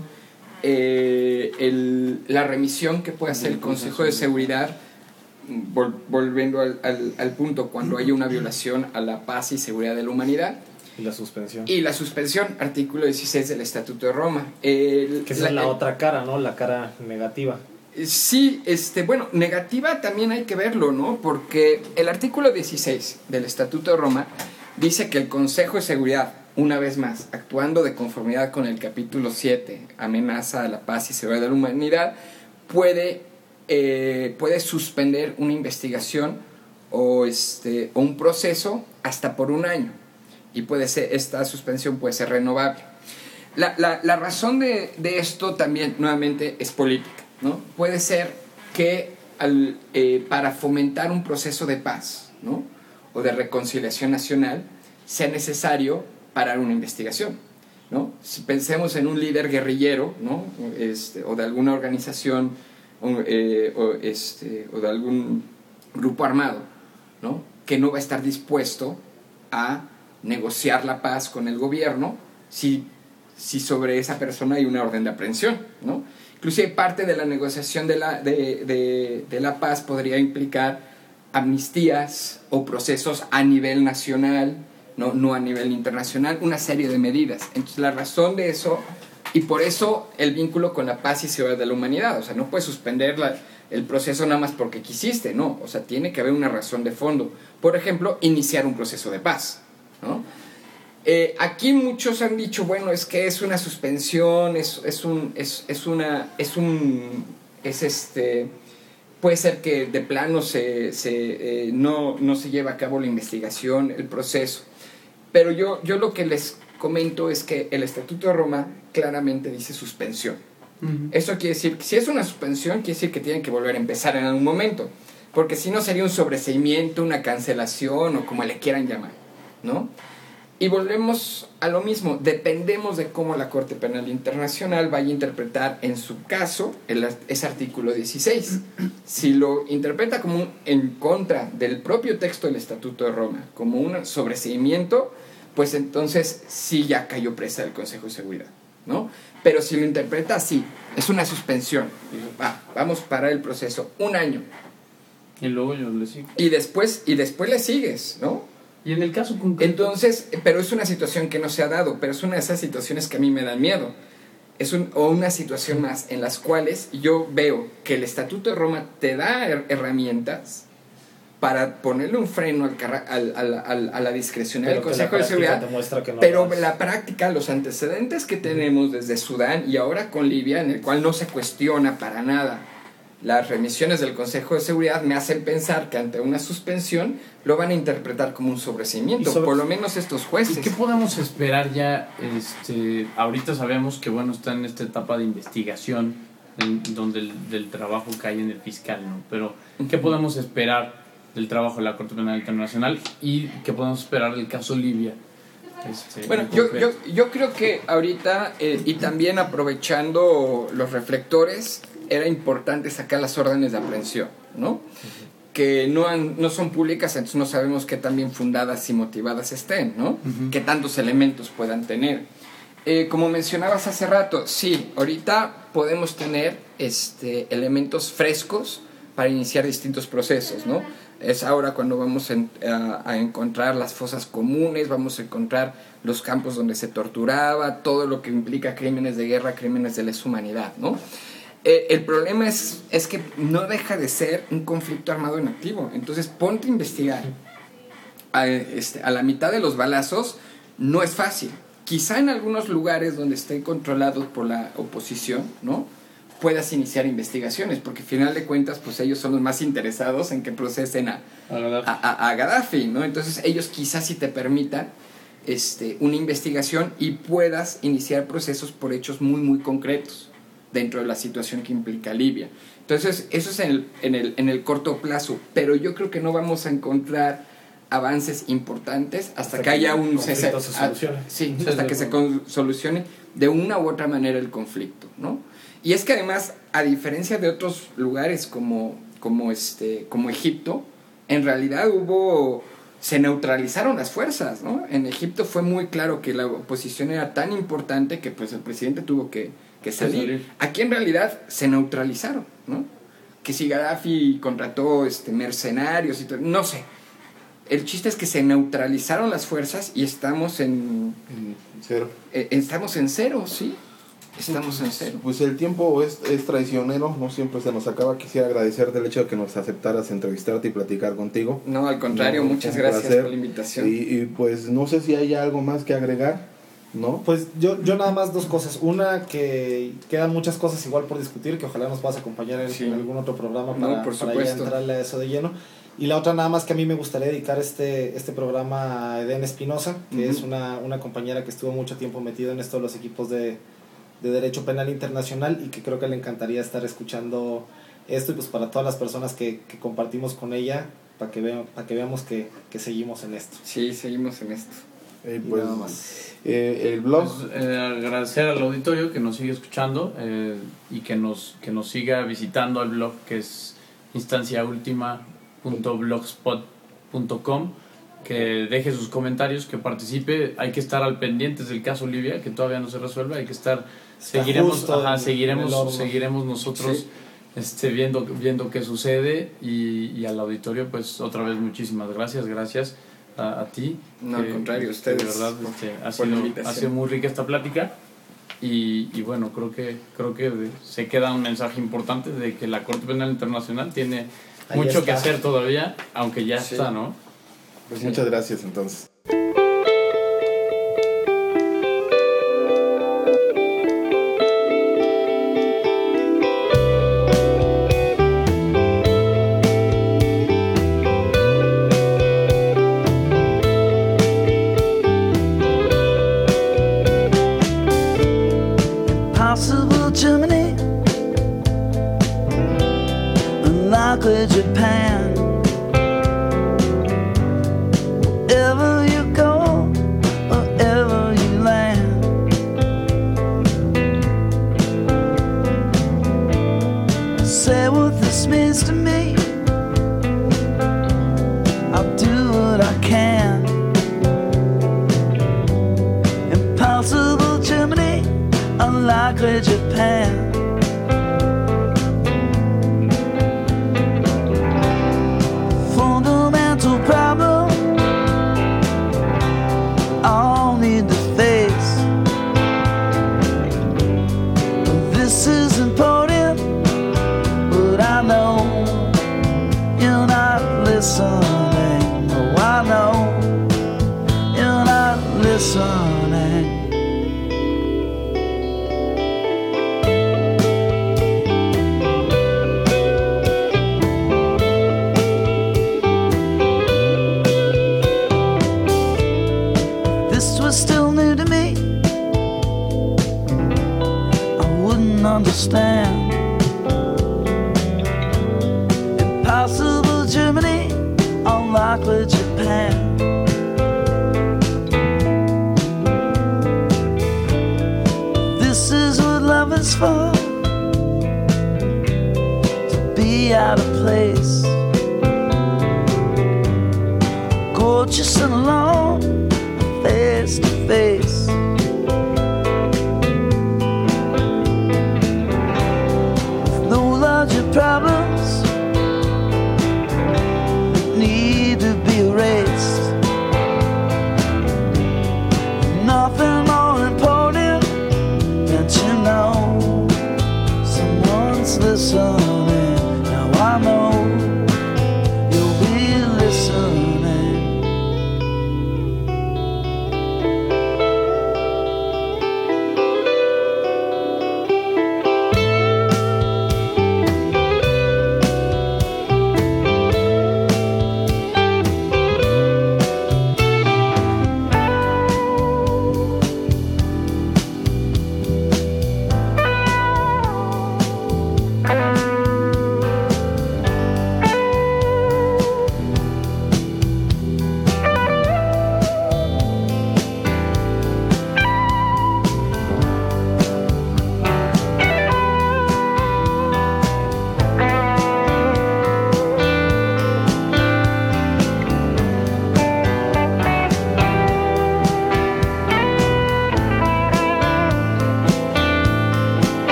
la remisión que puede hacer el Consejo de Seguridad, volviendo al punto, cuando haya una violación a la paz y seguridad de la humanidad. Y la suspensión. Y la suspensión, artículo 16 del Estatuto de Roma. Que esa es la otra cara, ¿no? La cara negativa. Sí, bueno, negativa también hay que verlo, ¿no? Porque el artículo 16 del Estatuto de Roma dice que el Consejo de Seguridad, una vez más, actuando de conformidad con el capítulo 7, amenaza a la paz y seguridad de la humanidad, puede suspender una investigación o un proceso hasta por un año. Y esta suspensión puede ser renovable. La razón de esto también, nuevamente, es política, ¿no? Puede ser que para fomentar un proceso de paz, ¿no? O de reconciliación nacional, sea necesario parar una investigación, ¿no? Si pensemos en un líder guerrillero, ¿no? O de alguna organización o de algún grupo armado, ¿no? Que no va a estar dispuesto a negociar la paz con el gobierno si sobre esa persona hay una orden de aprehensión, ¿no? Inclusive parte de la negociación de la paz podría implicar amnistías o procesos a nivel nacional, no a nivel internacional, una serie de medidas. Entonces la razón de eso, y por eso el vínculo con la paz y seguridad de la humanidad, o sea, no puedes suspender el proceso nada más porque quisiste, no, o sea, tiene que haber una razón de fondo. Por ejemplo, iniciar un proceso de paz, ¿no? Aquí muchos han dicho, bueno, es que es una suspensión, puede ser que de plano no se lleve a cabo la investigación, el proceso. Pero yo lo que les comento es que el Estatuto de Roma claramente dice suspensión. Uh-huh. Eso quiere decir que si es una suspensión, quiere decir que tienen que volver a empezar en algún momento. Porque si no sería un sobreseimiento, una cancelación o como le quieran llamar, ¿no? Y volvemos a lo mismo, dependemos de cómo la Corte Penal Internacional vaya a interpretar en su caso ese artículo 16. Si lo interpreta como en contra del propio texto del Estatuto de Roma, como un sobreseimiento, pues entonces sí ya cayó presa del Consejo de Seguridad, ¿no? Pero si lo interpreta así, es una suspensión, vamos a parar el proceso un año. Y luego yo le sigo. Y después le sigues, ¿no? Y en el caso concreto... Entonces, pero es una situación que no se ha dado, pero es una de esas situaciones que a mí me dan miedo. O una situación más en las cuales yo veo que el Estatuto de Roma te da herramientas para ponerle un freno a la discrecionalidad del Consejo de Seguridad, pero la práctica, los antecedentes que tenemos desde Sudán y ahora con Libia, en el cual no se cuestiona para nada las remisiones del Consejo de Seguridad, me hacen pensar que ante una suspensión lo van a interpretar como un sobreseimiento, por lo menos estos jueces. ¿Y qué podemos esperar ya? Ahorita sabemos que bueno, está en esta etapa de investigación donde del trabajo cae en el fiscal, ¿no? Pero ¿qué podemos esperar del trabajo de la Corte Penal Internacional y qué podemos esperar del caso Libia? Bueno, yo creo que ahorita y también aprovechando los reflectores, era importante sacar las órdenes de aprehensión, ¿no? Que no son públicas, entonces no sabemos qué tan bien fundadas y motivadas estén, ¿no? Uh-huh. Qué tantos elementos puedan tener. Como mencionabas hace rato, sí, ahorita podemos tener elementos frescos para iniciar distintos procesos, ¿no? Es ahora cuando vamos a encontrar las fosas comunes, vamos a encontrar los campos donde se torturaba, todo lo que implica crímenes de guerra, crímenes de lesa humanidad, ¿no? El problema es que no deja de ser un conflicto armado en activo. Entonces ponte a investigar. A la mitad de los balazos no es fácil. Quizá en algunos lugares donde estén controlados por la oposición, ¿no? puedas iniciar investigaciones, porque al final de cuentas pues ellos son los más interesados en que procesen a Gaddafi, ¿no? Entonces ellos quizás sí te permitan una investigación y puedas iniciar procesos por hechos muy muy concretos dentro de la situación que implica Libia. Entonces eso es en el corto plazo, pero yo creo que no vamos a encontrar avances importantes hasta que haya un cese, hasta que se solucione de una u otra manera el conflicto, ¿no? Y es que además, a diferencia de otros lugares como Egipto, en realidad se neutralizaron las fuerzas, ¿no? En Egipto fue muy claro que la oposición era tan importante que pues el presidente tuvo que salir. Aquí en realidad se neutralizaron, ¿no? Que si Gaddafi contrató mercenarios y todo, no sé. El chiste es que se neutralizaron las fuerzas y estamos en cero. Estamos en cero, sí. Estamos en cero. Pues el tiempo es traicionero, no siempre se nos acaba. Quisiera agradecerte el hecho de que nos aceptaras entrevistarte y platicar contigo. No, al contrario, muchas gracias por la invitación. Y pues no sé si hay algo más que agregar, ¿no? Pues yo nada más dos cosas. Una, que quedan muchas cosas igual por discutir, que ojalá nos puedas acompañar en algún otro programa para ya entrarle a eso de lleno. Y la otra nada más que a mí me gustaría dedicar este programa a Eden Espinosa, que es una compañera que estuvo mucho tiempo metida en esto de los equipos de Derecho Penal Internacional y que creo que le encantaría estar escuchando esto, y pues para todas las personas que compartimos con ella, para que veamos que seguimos en esto. Sí, seguimos en esto. Pues nada más. El blog. Pues, agradecer al auditorio que nos sigue escuchando y que nos siga visitando al blog, que es instanciaultima.blogspot.com, que deje sus comentarios, que participe. Hay que estar al pendientes del caso Libia, que todavía no se resuelve. Hay que estar, seguiremos nosotros viendo qué sucede, y al auditorio pues otra vez muchísimas gracias a ti. No, al contrario, ustedes. De verdad, ha sido muy rica esta plática. Y bueno, creo que se queda un mensaje importante de que la Corte Penal Internacional tiene mucho que hacer todavía, aunque ya está, ¿no? Pues muchas gracias entonces. Impossible Germany, unlikely Japan. Wherever you go, wherever you land, say what this means to me. I'll do what I can. Impossible Germany, unlikely Japan. Fundamental problem all need to face. This is important, but I know you're not listening. Oh, I know you're not listening. Still new to me, I wouldn't understand. Impossible Germany, unlikely Japan. This is what love is for, to be out of place, gorgeous and alone, face to face. With no larger problem